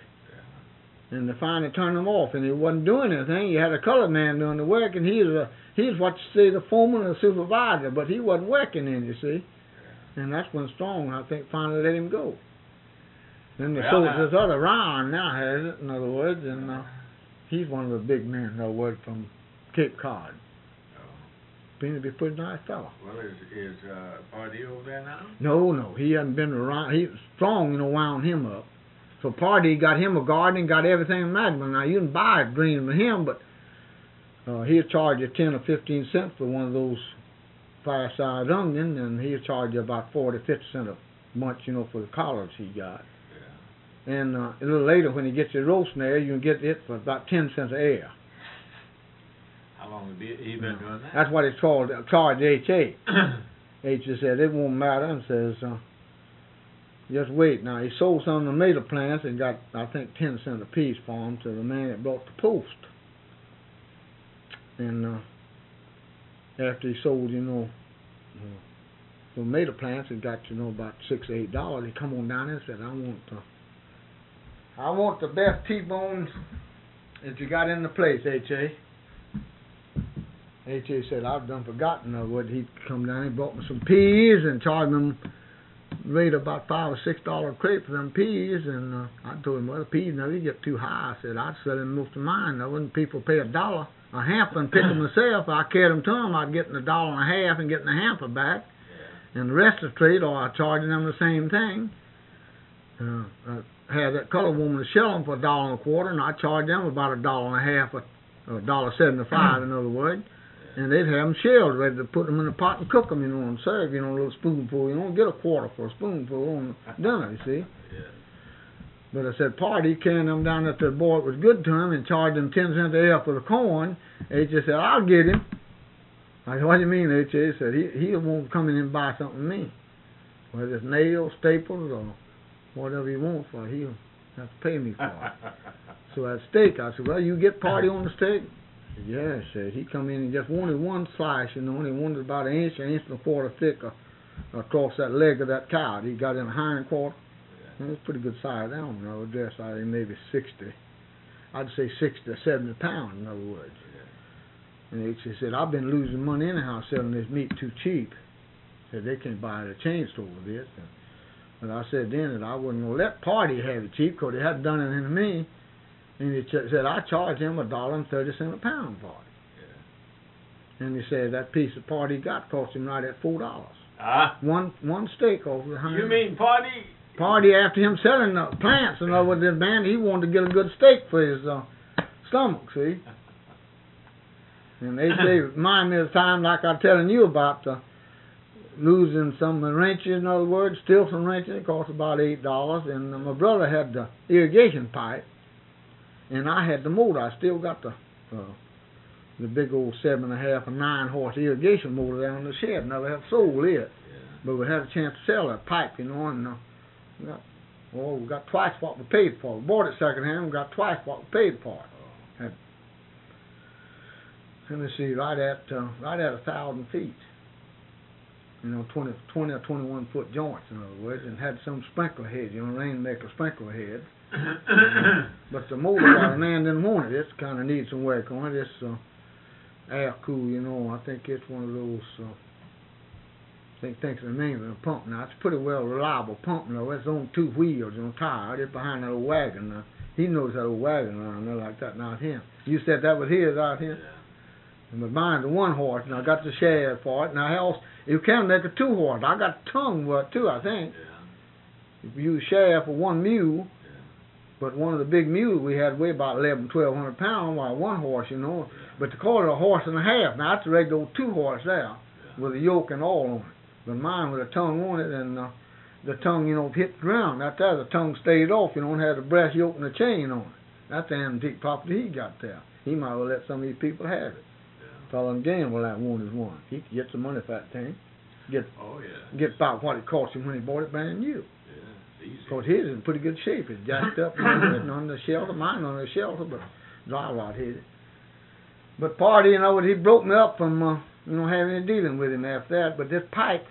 And they finally turned him off, and he wasn't doing anything. You had a colored man doing the work, and he was a, he was what you say the foreman or the supervisor, but he wasn't working in, you see. And that's when Strong, I think, finally let him go. Then they Well, sold now- this other Ryan now has it, in other words, and uh, he's one of the big men, in other words, from Cape Cod. Oh. Being to be a pretty nice fella. Well, is is uh, Pardee over there now? No, no, he hadn't been around. He Strong, you know, wound him up. So Pardee got him a garden and got everything imaginable. Now you can buy it green with him, but uh, he'll charge you ten or fifteen cents for one of those fire-sized onions, and he'll charge you about forty, fifty cents a month, you know, for the collards he got. Yeah. And uh, a little later, when he gets your roast there, you can get it for about ten cents a air. How long have he he been doing that? That's what it's called, uh, charge H A. H A said it won't matter, and says, uh, just wait. Now, he sold some of the tomato plants and got, I think, ten cents a piece for them to the man that brought the post. And uh, after he sold, you know, uh, the tomato plants and got, you know, about six or eight dollars, he come on down there and said, I want, uh, I want the best T-bones that you got in the place, H A. H A said, I've done forgotten of what he'd come down and brought me some peas and charged them rate about five or six dollar a crate for them peas, and uh, I told him, well, the peas, now they get too high. I said, I'd sell them most of mine. Now, when people pay a dollar a hamper and pick them myself, I carried them to them, I'd get a dollar and a half and getting the hamper back, and the rest of the trade, or I charging them the same thing. Uh, I had that colored woman to sell them for a dollar and a quarter, and I charged them about a dollar and a half, or a dollar seventy-five, in other words. And they'd have them shelled, ready to put them in a pot and cook them, you know, and serve, you know, a little spoonful. You don't get a quarter for a spoonful on dinner, you see. Yeah. But I said, Pardee carrying them down there to the boy, it was good to him, and charged him ten cents a air for the corn. They just said, I'll get him. I said, what do you mean, H A? He said, he, he won't come in and buy something from me. Whether it's nails, staples, or whatever he wants for, he'll have to pay me for it. So that steak, I said, well, you get party on the steak? He said, yeah, he said, he come in and just wanted one slice, you know, and he wanted about an inch, an inch and a quarter thick uh, across that leg of that cow. He got in a hind quarter. And it was pretty good size animal, you know, just I think maybe sixty. I'd say sixty or seventy pounds, in other words. And he said, I've been losing money anyhow selling this meat too cheap. He said, they can't buy it at a chain store with this. But I said then that I wasn't going to let Party have it cheap because they hadn't done anything to me. And he ch- said, I charged him a dollar and thirty cents a pound for it. Yeah. And he said that piece of Party got cost him right at four dollars. Ah. One one steak over the hundred. You mean Party? Party after him selling the plants, and over this man, he wanted to get a good steak for his uh, stomach, see? And they say, remind me of the time like I'm telling you about uh, losing some wrenches, in other words, steal some wrenches. It cost about eight dollars. And uh, my brother had the irrigation pipe, and I had the motor. I still got the uh, the big old seven and a half or nine horse irrigation motor down in the shed. Never have sold it, yeah. But we had a chance to sell that pipe, you know, and uh, we got, well, we got twice what we paid for. We bought it secondhand. We got twice what we paid for it. Had, let me see, right at uh, right at a thousand feet. You know, twenty, twenty or twenty-one foot joints, in other words, and had some sprinkler heads, you know, rainmaker sprinkler heads. But the motor, the man didn't want it. It kind of needs some work on it. It's uh, air cool, you know. I think it's one of those. Uh, I think thinks the name of the pump. Now it's a pretty well reliable pump. Now it's on two wheels, on tire. It's behind that old wagon. Now he knows that old wagon around there like that. Not him. You said that was his out here. Yeah. But mine's a one horse, and I got the shaft for it. Now else you can make a two horse. I got tongue work too, I think. Yeah. If you use shaft for one mule, yeah. But one of the big mules we had weighed about eleven, twelve hundred pounds, while one horse, you know. Yeah. But to call it a horse and a half. Now that's a regular two horse there, yeah. With a yoke and all on it. But mine with a tongue on it, and uh, the tongue, you know, hit the ground. That's there, the tongue stayed off. You don't have the brass yoke and the chain on it. That's the antique property he got there. He might well let some of these people have it. Yeah. Fellow in Gainesville that one is one. He could get some money for that thing. Get oh yeah. Get about what it cost him when he bought it brand new. Yeah, it's easy. Because his is in pretty good shape. It's jacked up and on the shelter. Mine on the shelter, but dry rot hit it. But Party, you know, he broke me up from uh, you know having any dealing with him after that. But this pipe,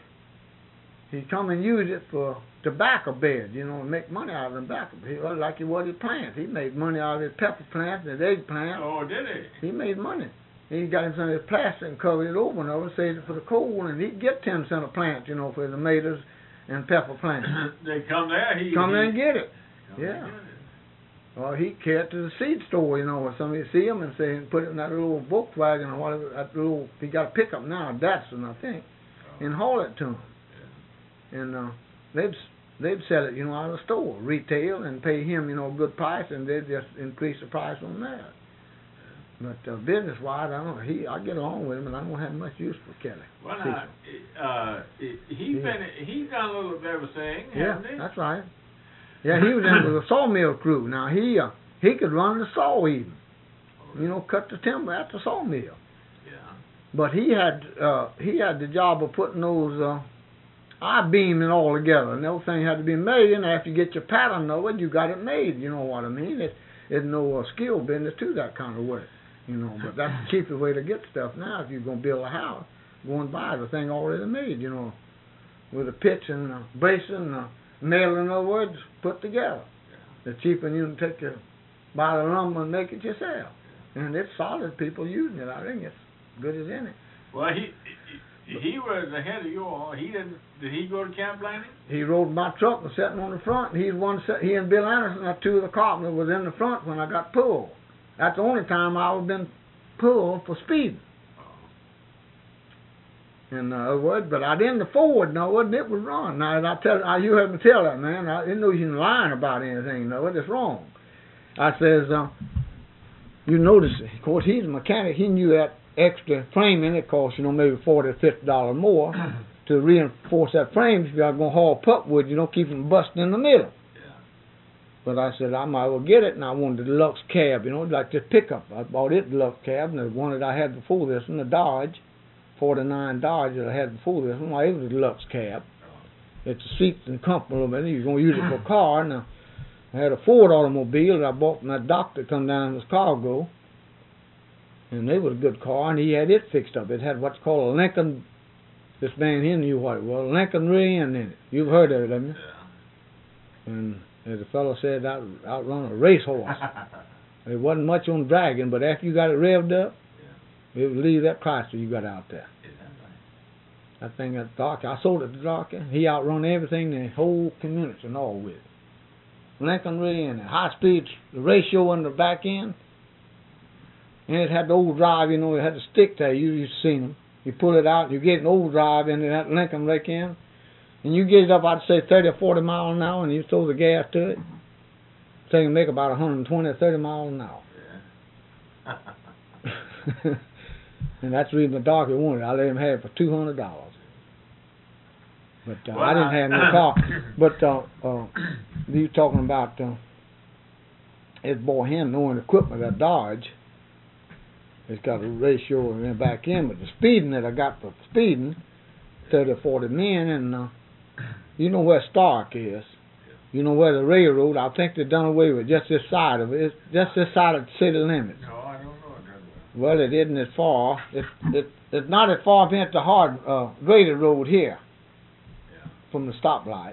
he come and use it for tobacco beds, you know, and make money out of the tobacco. He was like he was his plants. He made money out of his pepper plants and his eggplant. Oh, did he? He made money. He got him some of his plastic and covered it over and over, saved it for the cold, and he'd get ten cent a plant, you know, for the tomatoes and pepper plants. They come there, he come he, there and get it. Come Yeah. Get it. Or he'd carry it to the seed store, you know, or somebody see him and say, put it in that little Volkswagen or whatever, that little, he got a pickup now, a Datsun, I think, oh. and haul it to him. And uh, they'd they'd sell it, you know, out of the store, retail, and pay him, you know, a good price, and they'd just increase the price on that. But uh, business-wise, I don't. He, I get along with him, and I don't have much use for Kelly. Well, now, uh, he yeah. been he done a little bit of everything, yeah, hasn't he? That's right. Yeah, he was in the sawmill crew. Now he uh, he could run the saw even, you know, cut the timber at the sawmill. Yeah. But he had uh, he had the job of putting those. Uh, I-beam it all together, and those things had to be made, and after you get your pattern of it, you got it made, you know what I mean? It, it's no uh, skill business to that kind of work, you know, but that's the cheapest way to get stuff now. If you're going to build a house, go and buy the thing already made, you know, with a pitch and a bracing and a nail, in other words, put together. Yeah. It's cheaper than you can take your, buy the lumber and make it yourself. Yeah. And it's solid, people using it. I think it's good as any. Well, he... He was ahead of you all. He didn't. Did he go to Camp Blanding? He rode my truck and sitting on the front. He's one. He and Bill Anderson, are two of the carpenters, was in the front when I got pulled. That's the only time I've been pulled for speeding. Oh. In other words, but I didn't forward. No, wasn't it was wrong. Now I tell I, you heard me tell that man. I didn't know you lying about anything. No, it's wrong. I says, uh, you notice, of course, he's a mechanic. He knew that. Extra framing, it costs, you know, maybe forty or fifty dollars more to reinforce that frame. If you're going to haul pulpwood, you don't keep them busting in the middle. Yeah. But I said, I might well get it, and I wanted the deluxe cab, you know, like this pickup. I bought it deluxe cab, and the one that I had before this, and the Dodge, forty-nine Dodge that I had before this one. Well, it was a deluxe cab. It's the seats and comfort a little bit. You're gonna use it for a car. Now, I had a Ford automobile that I bought from that doctor that come down to Chicago, and it was a good car, and he had it fixed up. It had what's called a Lincoln. This man here knew what it was. Lincoln rear end in it. You've heard of it, haven't you? Yeah. And as the fellow said, out outrun a racehorse. It wasn't much on dragging, but after you got it revved up, yeah. It would leave that Chrysler you got out there. Is that right? That thing at Darky, I sold it to Darky. He outrun everything the whole community and all with. Lincoln rear end, high speed, the ratio on the back end, and it had the old drive. You know, it had the stick there. You you've seen them. You pull it out, you get an old drive into that Lincoln rake in, and you get it up, I'd say thirty or forty miles an hour, and you throw the gas to it. So you can make about one hundred twenty or thirty miles an hour. Yeah. And that's the reason the Darky wanted it. I let him have it for two hundred dollars. But uh, Well, I didn't I- have no car. But uh, uh, you talking about uh, his boy him knowing the equipment at Dodge. It's got a ratio in the back end, but the speeding that I got for speeding, thirty or forty men, and uh, you know where Stark is. You know where the railroad, I think they've done away with just this side of it. It's just this side of the city limits. No, I don't know that Well, it isn't as far. It, it, it's not as far as the hard, uh, graded road here Yeah. from the stoplight.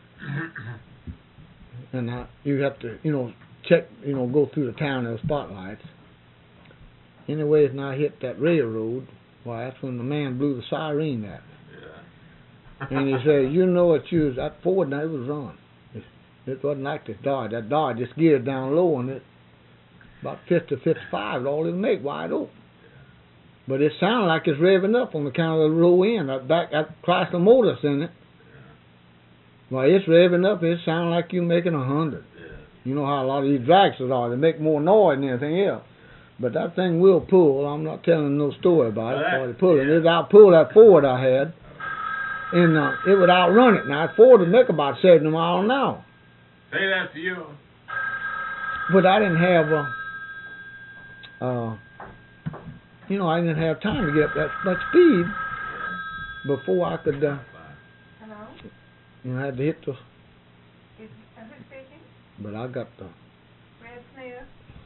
And uh, you have to, you know, check, you know, go through the town of spotlights. Anyway, it's not hit that railroad. Why, that's when the man blew the siren at me. Yeah. And he said, you know what you was, that Ford now, it was run. It, it wasn't like this Dodge. That Dodge just geared down low and it, about fifty, fifty-five, all it'll make wide open. But it sounded like it's revving up on the count of the row end. That back, that Chrysler Motors in it. Well, it's revving up. It sounds like you're making a hundred. Yeah. You know how a lot of these dragsters are. They make more noise than anything else. But that thing will pull. I'm not telling no story about it. Well, Or that- they pull it. yeah. It outpull that Ford I had. And uh, it would outrun it. Now, that Ford would make about seventy miles an hour. Say that to you. But I didn't have, uh, uh, you know, I didn't have time to get up that much speed before I could, uh, Hello? you know, I had to hit the, Is, is it speaking? but I got the, Red Smith?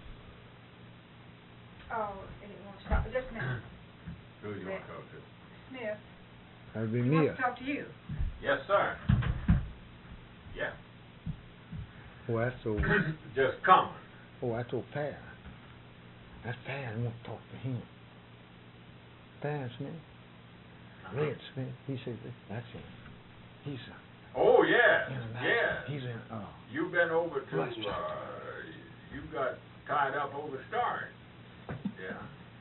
Oh, it won't stop. Just a minute. Who do you want to talk to? Smith, that'd be he me. wants to talk to you. Yes, sir. Yeah. Oh, that's so, Just coming. oh, that's so Pat. That's Pat. I want to talk to him. Pat Smith. Red Smith. He said, that's him. He's, uh, Oh, yeah. in the Yeah. He's in, uh, You've been over to, Right. uh, you got tied up over Stark. Yeah.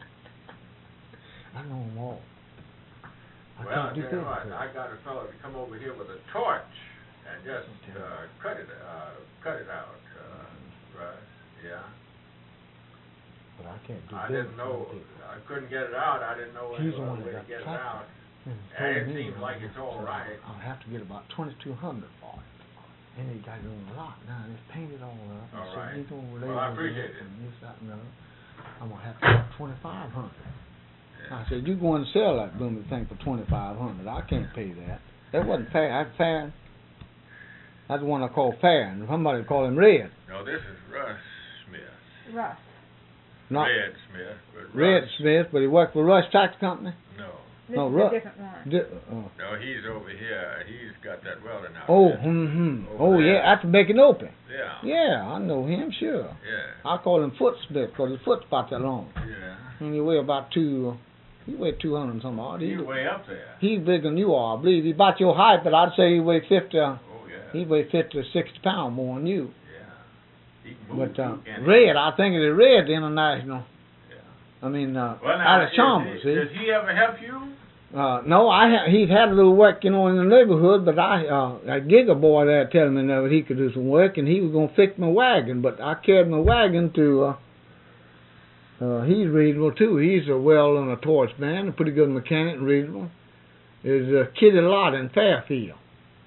I know them all. I Well, I can't do tell you that. what, I got a fellow to come over here with a torch and just, uh, cut it, uh, cut it out, uh, Russ. Yeah. But I can't do I business didn't know, with him. I couldn't get it out. I didn't know any He's the one other way that to get got it trapped. out. And And told it me seems like it's all that right. I'll have to get about twenty-two hundred for it. And he got it on the lot now, and it's painted all up. And All said, right. "You gonna Well, I label appreciate this it. and this, that, and the other." I'm gonna have to get twenty-five hundred. Yeah. I said, "You go and sell that blooming thing for twenty-five hundred? I can't pay that. That wasn't fair. That's fair. That's the one I call fair, and somebody call him Red. No, this is Russ Smith. Russ. Not Red Smith, but Red Russ, Smith, but he worked for Rush Tax Company. no. This No, is Russ. a different one. Di- uh, No, he's over here. He's got that welding outfit. oh, hmm, hmm. Over Oh, there. yeah, that's making open. Yeah. Yeah, I know him, sure. Yeah. I call him Foot Smith because his foot's about that long. Yeah. And he weigh about two, he weigh two hundred and some odd. He, He's way up there. he's bigger than you are, I believe. He's about your height, but I'd say he weigh fifty, uh, Oh, yeah. he weigh fifty or sixty pounds more than you. Yeah. He can move But, uh, too, can't he? Red, I think it is Red International. Yeah. I mean, uh, Well, now, out of is Chalmers, he, see? does he ever help you? Uh, no, I ha- he's had a little work, you know, in the neighborhood, but I, uh, that Giga boy there telling me that he could do some work, and he was gonna fix my wagon, but I carried my wagon to, uh, uh, he's reasonable too. He's a well and a torch man, a pretty good mechanic and reasonable. Is uh, Kitty Lott in Fairfield,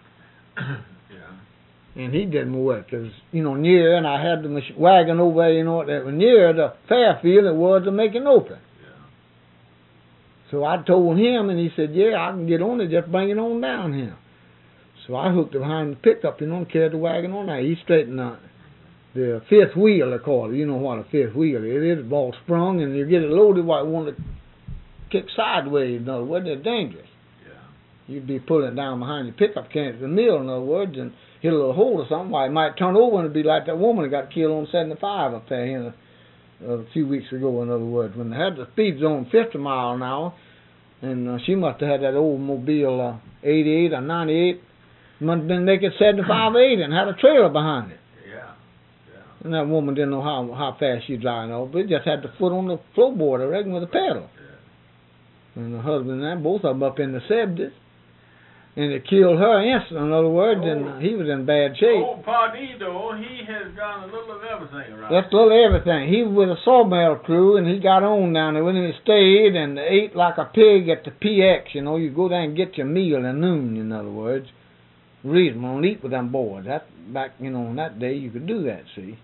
Yeah. and he did my work, 'cause, you know, near, and I had the mach- wagon over, you know, that was near the Fairfield, it was to make it open. Yeah. So I told him, and he said, yeah, I can get on it, just bring it on down here. So I hooked it behind the pickup, you know, and carried the wagon on there. He straightened out the fifth wheel, they call it. You know what a fifth wheel is. It's ball sprung, and you get it loaded while you want to kick sideways, in other words. It's dangerous. Yeah. You'd be pulling it down behind the pickup can at the mill, in other words, and hit a little hole or something. Why, it might turn over and it'd be like that woman that got killed on seventy-five up there you know, a few weeks ago, in other words, when they had the speed zone fifty mile an hour, and uh, she must have had that old Mobile uh, eighty-eight or ninety-eight, must have been making seventy-five, eighty, and had a trailer behind it. Yeah. Yeah. And that woman didn't know how how fast she was driving over, but just had the foot on the floorboard, I reckon, with a pedal. Yeah. And the husband and that, both of them up in the seventies. And it killed her instantly, in other words, Oh. and he was in bad shape. Old Pardee, though, he has done a little of everything around That's a little everything. He was with a sawmill crew, and he got on down there with him. He stayed and ate like a pig at the P X. You know, you go there and get your meal at noon, in other words. Reasonable, and eat with them boys. That back, you know, on that day you could do that, see.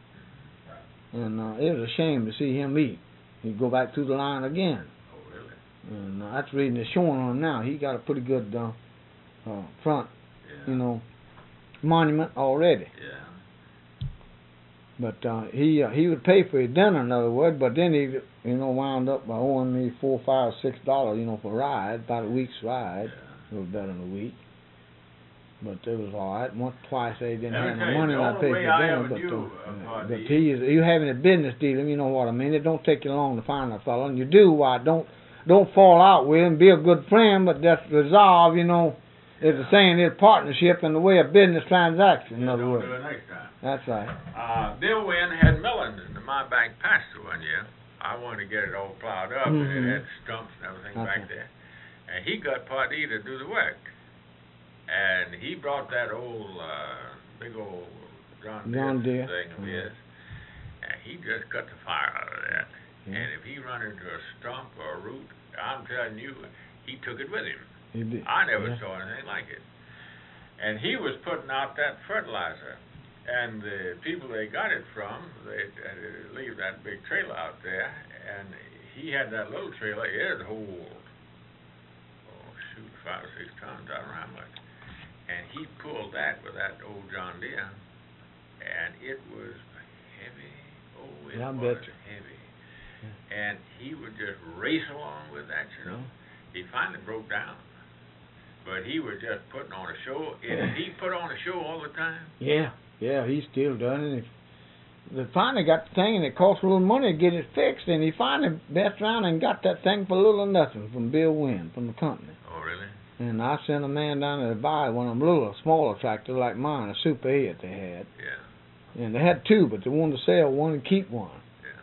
And uh, it was a shame to see him eat. He'd go back through the line again. Oh, really? And uh, that's the reason it's showing on him now. He got a pretty good uh, uh, front, Yeah. you know, monument already. Yeah. But uh, he uh, he would pay for his dinner, in other words. But then he, you know, wound up by owing me four, five, six dollars, you know, for a ride, about a week's ride. Yeah. It was better than a week. But it was all right. Once, twice they didn't Let me have no tell you, money, the and I only paid for way I dinner. ever But, knew, uh, uh, but Pardee- he is, you having a business dealing, you know what I mean. It don't take you long to find a fellow, and you do. Why don't don't fall out with him. Be a good friend, but just resolve, you know. It's the saying, it's partnership in the way of business transaction, in Yeah, other don't words. do it next time. That's right. Uh, Bill Wynn had melons in my back pasture one year. I wanted to get it all plowed up, and Mhm. it had stumps and everything back Okay. there. And he got Pardee to do the work. And he brought that old, uh, big old John Deere, John Deere. thing of Mhm. his, and he just cut the fire out of that. Yeah. And if he run into a stump or a root, I'm telling you, he took it with him. He did. I never Yeah. saw anything like it. And he was putting out that fertilizer. And the people they got it from, they uh, leave that big trailer out there. And he had that little trailer, it would hold, oh shoot, five or six tons, I don't know how much. And he pulled that with that old John Deere. And it was heavy. Oh, it Yeah, I was bet you. heavy. And he would just race along with that, you know. He finally broke down. But he was just putting on a show. And he put on a show all the time. Yeah, yeah, he still done it. They finally got the thing, and it cost a little money to get it fixed, and he finally best around and got that thing for a little or nothing from Bill Wynn, from the company. Oh, really? And I sent a man down there to buy one of them little, smaller tractors like mine, a Super eight they had. Yeah. And they had two, but they wanted to sell one and keep one. Yeah.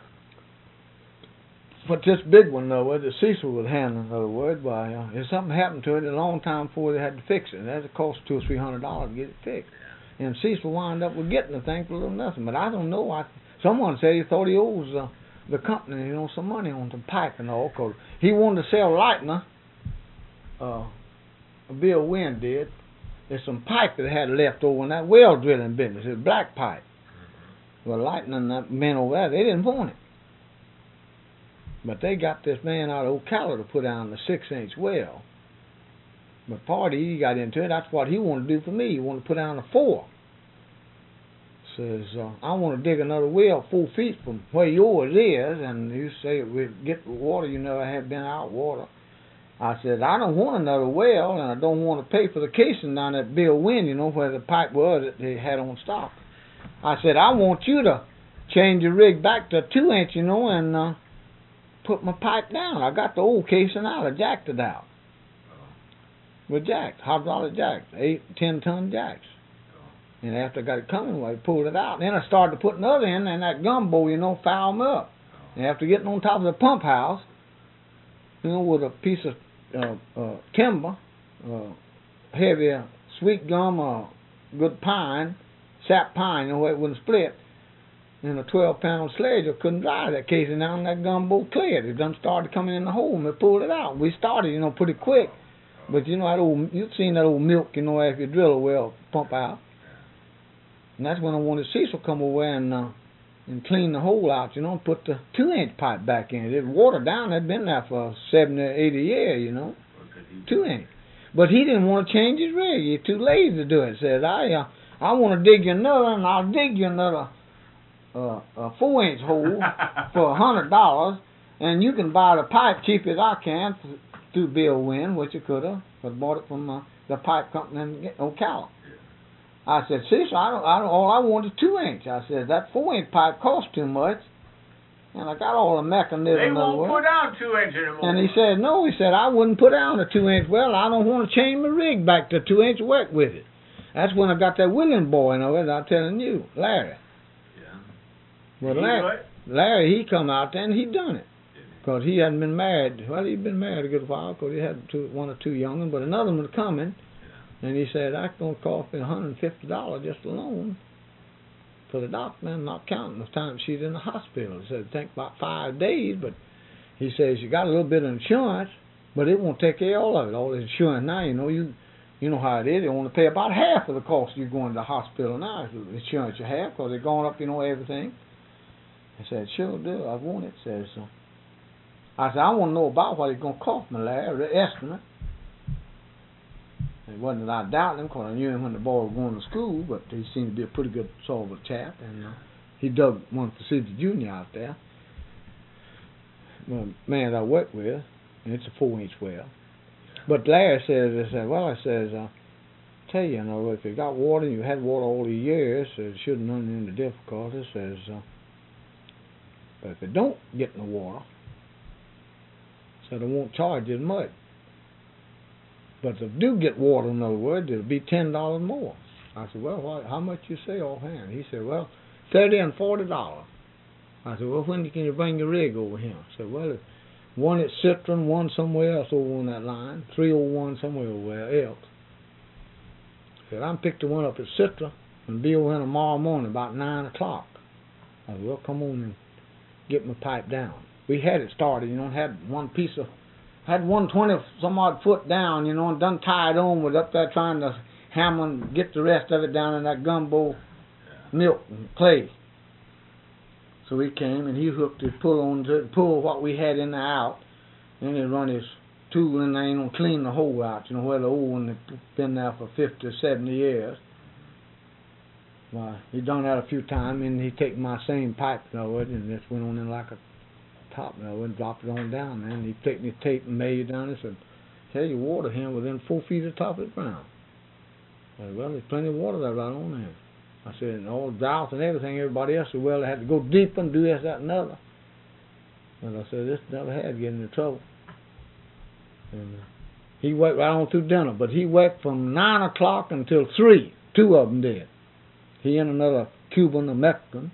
But this big one, though, that Cecil was handling, in other words, why, uh, if something happened to it a long time before they had to fix it, that cost two or three hundred dollars to get it fixed. Yeah. And Cecil wound up with getting the thing for a little nothing. But I don't know. I, someone said he thought he owes uh, the company, you know, some money on some pipe and all, because he wanted to sell Lightner. Uh, Bill Wynn did. There's some pipe that had left over in that well drilling business. It's black pipe. Mm-hmm. Well, Lightner and that men over there, they didn't want it. But they got this man out of Ocala to put down the six-inch well. But Pardee, he got into it. That's what he wanted to do for me. He wanted to put down a four. Says, uh, I want to dig another well four feet from where yours is, and you say we get the water. You never have been out water. I said, I don't want another well, and I don't want to pay for the casing down at Bill Wynn, you know, where the pipe was that they had on stock. I said, I want you to change the rig back to two inch, you know, and uh, put my pipe down. I got the old casing out. I jacked it out. With jacks, hydraulic jacks, eight, ten ton jacks. And after I got it coming, well, I pulled it out. Then I started to put another in, and that gumbo, you know, fouled me up. And after getting on top of the pump house, you know, with a piece of uh, uh, timber, uh, heavy uh, sweet gum, uh, good pine, sap pine, you know, where it wouldn't split, and a twelve pound sledge, I couldn't drive that casing down, and that gumbo cleared. It done started coming in the hole, and we pulled it out. We started, you know, pretty quick. But you know that old, you've seen that old milk, you know, if you drill a well, pump out. And that's when I wanted Cecil to come over and uh, and cleaned the hole out, you know, and put the two-inch pipe back in. It was watered down. It had been there for seventy, eighty years, you know, two-inch. But he didn't want to change his rig. He's too lazy to do it. Says, I uh, I want to dig you another, and I'll dig you another uh, a four-inch hole for a hundred dollars, and you can buy the pipe cheap as I can through Bill Wynn, which you could have. I bought it from uh, the pipe company in Ocala. I said, see, so I don't, I don't, all I want is two-inch. I said, that four-inch pipe costs too much, and I got all the mechanism. They won't put down two-inch anymore. And he said, no, he said, I wouldn't put down a two-inch well. I don't want to change my rig back to two-inch work with it. That's when I got that William boy, you know, as I'm telling you, Larry. Yeah. Well, He Larry, what? Larry, he come out there and he done it. Because he hadn't been married. Well, he'd been married a good while because he had two, one or two young ones, but another one was coming. And he said, that's going to cost me one hundred fifty dollars just alone for the doctor, man, not counting the time she's in the hospital. He said, it take about five days, but he says, you got a little bit of insurance, but it won't take care of all of it. All the insurance now, you know, you you know how it is. They want to pay about half of the cost you going to the hospital now, the insurance you have, because they're going up, you know, everything. I said, sure do. I want it, says so. I said, I want to know about what it's going to cost me, Larry, the estimate. It wasn't that I doubted him, because I knew him when the boy was going to school, but he seemed to be a pretty good sort of a chap, and uh, he dug one for Sidney Junior out there. Well, man that I work with, and it's a four-inch well. But Larry says, I said, well, I says, uh, tell you, you know, if you got water, and you had water all these years, it shouldn't run into difficulty, says, uh, but if it don't get in the water, said I won't charge you as much. But if you do get water, in other words, it'll be ten dollars more. I said, well, what, how much you say offhand? He said, well, thirty and forty dollars. I said, well, when can you bring your rig over here? I said, well, one at Citron, one somewhere else over on that line, three oh one somewhere over else. I said, I'm picking one up at Citron and be over here tomorrow morning about nine o'clock. I said, well, come on and get my pipe down. We had it started, you know, had one piece of, had one twenty some odd foot down, you know, and done tied on, was up there trying to hammer and get the rest of it down in that gumbo milk and clay. So he came and he hooked his pull on to pull what we had in there out, and he run his tool in there and gonna clean the hole out, you know, where the old one had been there for fifty or seventy years. Well, he done that a few times, and he take my same pipe, you know, and just went on in like a top, you know, and dropped it on down there, and he took me tape and made it down and said, tell you, water here within four feet of the top of the ground. I said, well, there's plenty of water there right on there. I said, and all the droughts and everything, everybody else said, well, they had to go deeper and do this, that, and other. And I said, this never had getting into trouble. And uh, he worked right on through dinner, but he worked from nine o'clock until three. Two of them did. He and another Cuban, a Mexican.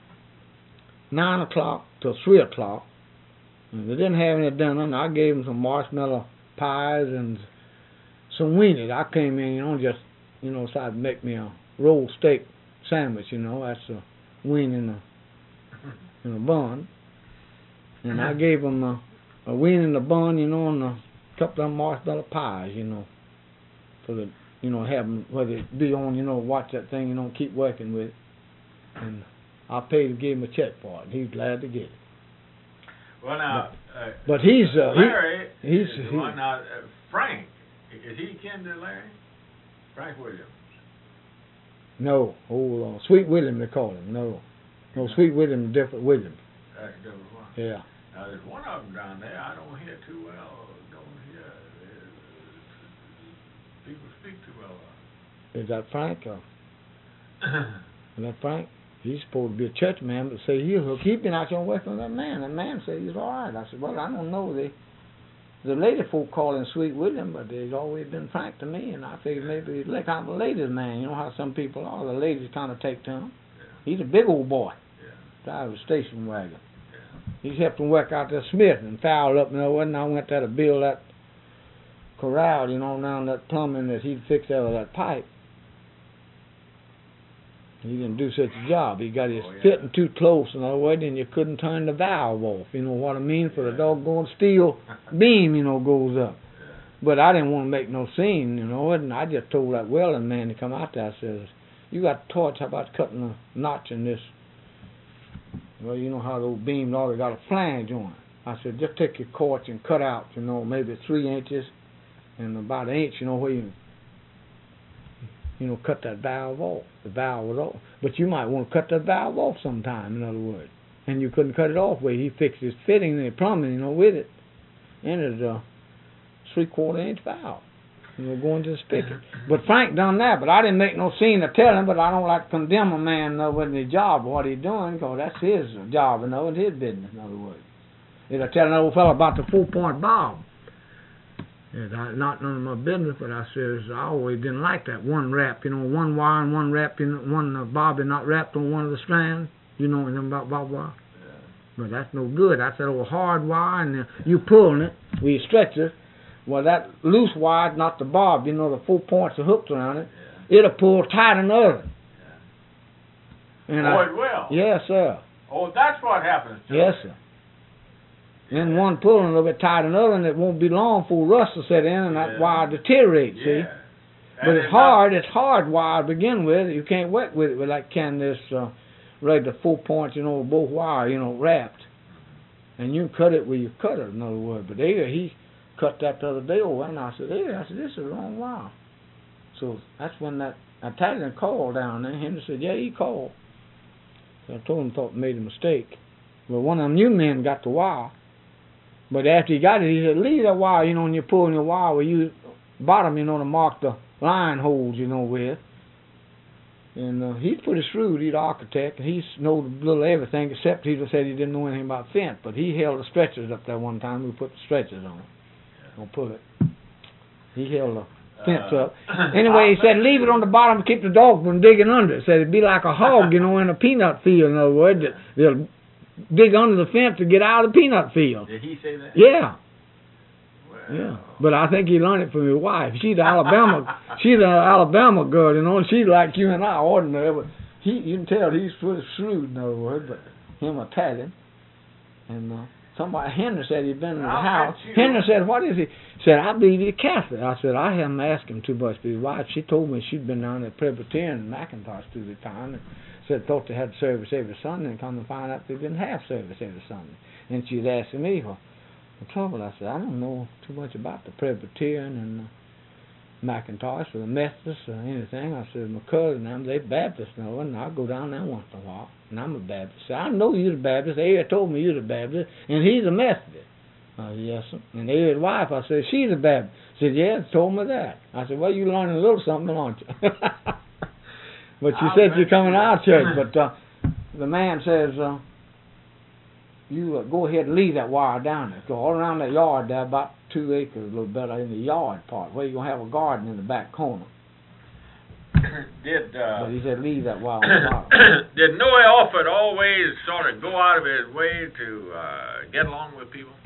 Nine o'clock till three o'clock. And they didn't have any dinner, and I gave them some marshmallow pies and some weenies. I came in, you know, just, you know, decided to make me a rolled steak sandwich, you know. That's a weenie in a, in a bun. And I gave them a, a weenie in a bun, you know, and a couple of marshmallow pies, you know, for the, you know, have them, whether it be on, you know, watch that thing, you know, keep working with it. And I paid to give him a check for it. He's glad to get it. Well, now, but, uh, but he's uh, Larry. He, he's is the he, one now. Uh, Frank, is he kin to Larry? Frank Williams. no, oh, uh, Sweet William they call him. No, no, Sweet William, different William. That's a different one. Yeah. Now there's one of them down there. I don't hear too well. Don't hear uh, people speak too well. Is that Frank? Or, is that Frank? He's supposed to be a church man, but say he'll hook. He's been out there working with that man. That man said he's all right. I said, well, I don't know. They, the lady folk call him Sweet William, but he's always been Frank to me, and I figured maybe he's like kind of a ladies' man. You know how some people are. The ladies kind of take to him. Yeah. He's a big old boy. Yeah. Drives a station wagon. Yeah. He's helped him work out there Smith and fouled up, you know, and I went there to build that corral, you know, down that plumbing that he'd fixed out of that pipe. He didn't do such a job. He got his Oh, yeah. fitting too close, in other words, and you couldn't turn the valve off. You know what I mean? For the doggone steel beam, you know, goes up. Yeah. But I didn't want to make no scene, you know, and I just told that welding man to come out there. I says, you got a torch, how about cutting a notch in this Well, you know how those beams already got a flange on it. I said, just take your quartz and cut out, you know, maybe three inches and about an inch, you know, where you, you know, cut that valve off. The valve was off. But you might want to cut that valve off sometime, in other words. And you couldn't cut it off where he fixed his fitting and the plumbing, you know, with it. And it's a three-quarter inch valve, you know, going to the spigot. But Frank done that, but I didn't make no scene to tell him, but I don't like to condemn a man, you know, with his job, what he's doing, because that's his job, you know, and his business, in other words. If I tell an old fellow about the four-point bob, it's not none of my business, but I says I always didn't like that one wrap, you know, one wire and one wrap, in one uh, bobbin not wrapped on one of the strands. You know anything about bob wire? Yeah. But that's no good. That's that old hard wire, and uh, you pulling it with your stretcher. Well, that loose wire, not the bob, you know, the four points are hooked around it. Yeah. It'll pull tight than the other. Yeah. And oh, I, it will? Yes, sir. Oh, that's what happens to Yes, it. sir. Then one pulling a little bit tighter than the other, and it won't be long before rust will set in, and that yeah. wire deteriorates, yeah. see? But and it's hard, not... it's hard wire to begin with. You can't work with it with like can this uh, regular four points, you know, both wire, you know, wrapped. And you can cut it with your cutter, in other words. But there, he cut that the other day over, and I said, hey, I said, this is the wrong wire. So that's when that Italian called down there. Henry said, yeah, he called. So I told him, thought made a mistake. But one of them new men got the wire. But after he got it, he said, leave that wire, you know, when you're pulling your wire, where you bottom, you know, to mark the line holes, you know, with. And uh, he's pretty shrewd. He's an architect, and he knows a little everything, except he just said he didn't know anything about fence. But he held the stretchers up there one time. We put the stretchers on it. Don't pull it. He held the fence uh, up. Anyway, he said, leave it on the bottom to keep the dog from digging under it. Said it'd be like a hog, you know, in a peanut field, in other words. They'll dig under the fence to get out of the peanut field. Did he say that? Yeah. Well. Yeah. But I think he learned it from his wife. She's an Alabama she's an Alabama girl, you know, and she's like you and I, ordinary, but he you can tell he's pretty shrewd, in other words, but him Italian. And uh, somebody Henry said he'd been in the I'll house. Henry said, what is he? Said, I believe he's Catholic. I said, I haven't asked him too much, but his wife, she told me she'd been down at Presbyterian in McIntosh through the time, and said thought they had service every Sunday, and come to find out they didn't have service every Sunday. And she'd asked me for the trouble. I said, I don't know too much about the Presbyterian and uh, McIntosh or the Methodists or anything. I said, my cousin, them, they Baptists, know, and I go down there once in a while, and I'm a Baptist. I said, I know you're a Baptist. Aaron told me you're a Baptist, and he's a Methodist. I said, yes, sir. And Aaron's wife, I said, she's a Baptist. She said, yeah, told me that. I said, well, you learning a little something, aren't you? But you I'll said you're coming to our church, but uh, the man says, uh, you uh, go ahead and leave that wire down there. Go all around that yard there, about two acres, a little better in the yard part, where you're going to have a garden in the back corner. Did uh, but he said leave that wire on the bottom. Did Noah Alford always sort of go out of his way to uh, get along with people?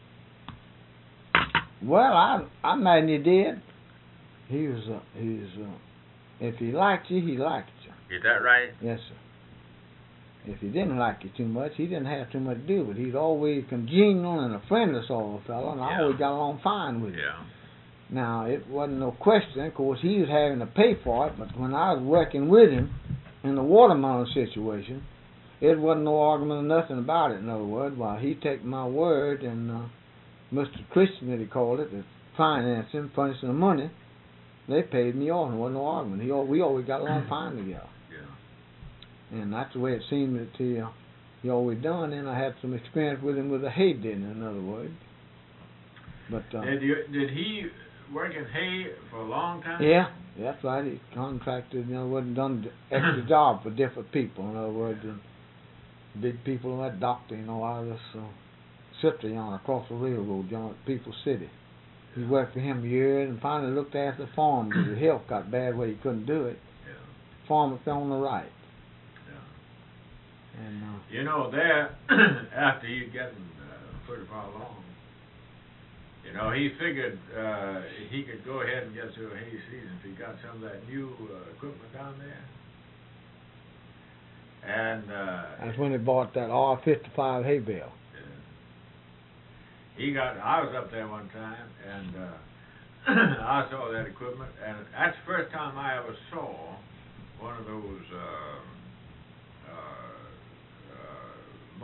Well, I I imagine he did. He was, uh, he was, uh, if he liked you, he liked you. Is that right? Yes, sir. If he didn't like you too much, he didn't have too much to do with it. He's always congenial and a friendly sort of fellow, and yeah. I always got along fine with him. Yeah. Now, it wasn't no question. Of course, he was having to pay for it, but when I was working with him in the watermelon situation, it wasn't no argument or nothing about it, in other words. While he took my word, and uh, Mister Christian, that he called it, the financing, furnishing the money, they paid me off. There wasn't no argument. He, we always got along fine together. Yeah. And that's the way it seemed that he, uh, he always done. And I had some experience with him with a hay dinner, in other words. But uh, did you, did he work in hay for a long time? Yeah, that's right. He contracted, you know, wasn't done extra job for different people. In other words, and big people, that doctor, you know, out of this uh, Citrion across the railroad, John, at People's City. He worked for him years and finally looked after the farm because his health got bad where he couldn't do it. Yeah. Farmer fell on the right. Yeah. And uh, you know, there, after he'd gotten uh, pretty far along, you know, he figured uh, he could go ahead and get through a hay season if he got some of that new uh, equipment down there. And uh, that's when he bought that R fifty-five hay bale. He got, I was up there one time, and uh, I saw that equipment, and that's the first time I ever saw one of those uh, uh, uh,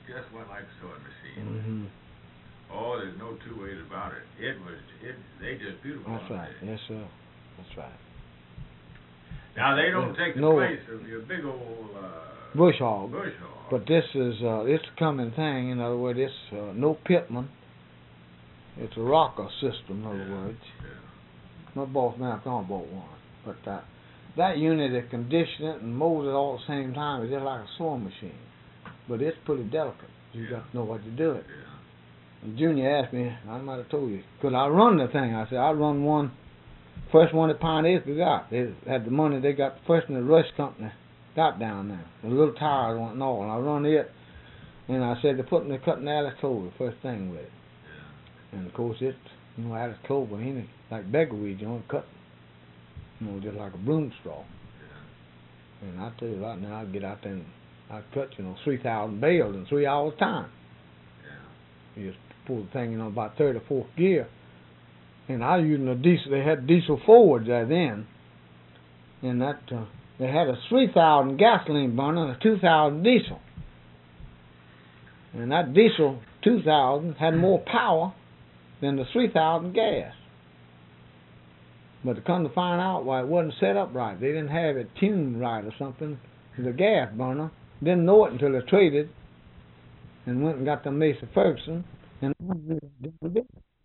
just went like a sewing machine. Mm-hmm. Oh, there's no two ways about it. It was, it, they just beautiful. That's right. Yes, sir. That's right. Now, they don't Yeah. take the No. place of your big old, uh, Bush hog. bush hog. But this is, uh, it's a coming thing. In other words, it's uh, no Pittman. It's a rocker system, in other Yeah. words. Yeah. My boss man can't bought one. But uh, that unit that condition it and mold it all at the same time is just like a sewing machine. But it's pretty delicate. You Yeah. got to know what to do it. Yeah. And Junior asked me, I might have told you, could I run the thing? I said, I run one, first one that Pioneer got. They had the money, they got the first one the Rush Company got down there. The little tires went and all. And I run it, and I said, they're putting the cutting Alex Clover, first thing with it. Yeah. And of course, it's, you know, Alex Clover, he ain't like beggarweed, you know, cut, you know, just like a broom straw. Yeah. And I tell you right now, I get out there and I cut, you know, three thousand bales in three hours time. Yeah. You just pull the thing, you know, about third or fourth gear. And I using a diesel, they had diesel forwards there then. And that, uh, they had a three thousand gasoline burner and a two thousand diesel. And that diesel two thousand had more power than the three thousand gas. But to come to find out why it wasn't set up right, they didn't have it tuned right or something. The gas burner didn't know it until they traded and went and got the Mesa Ferguson and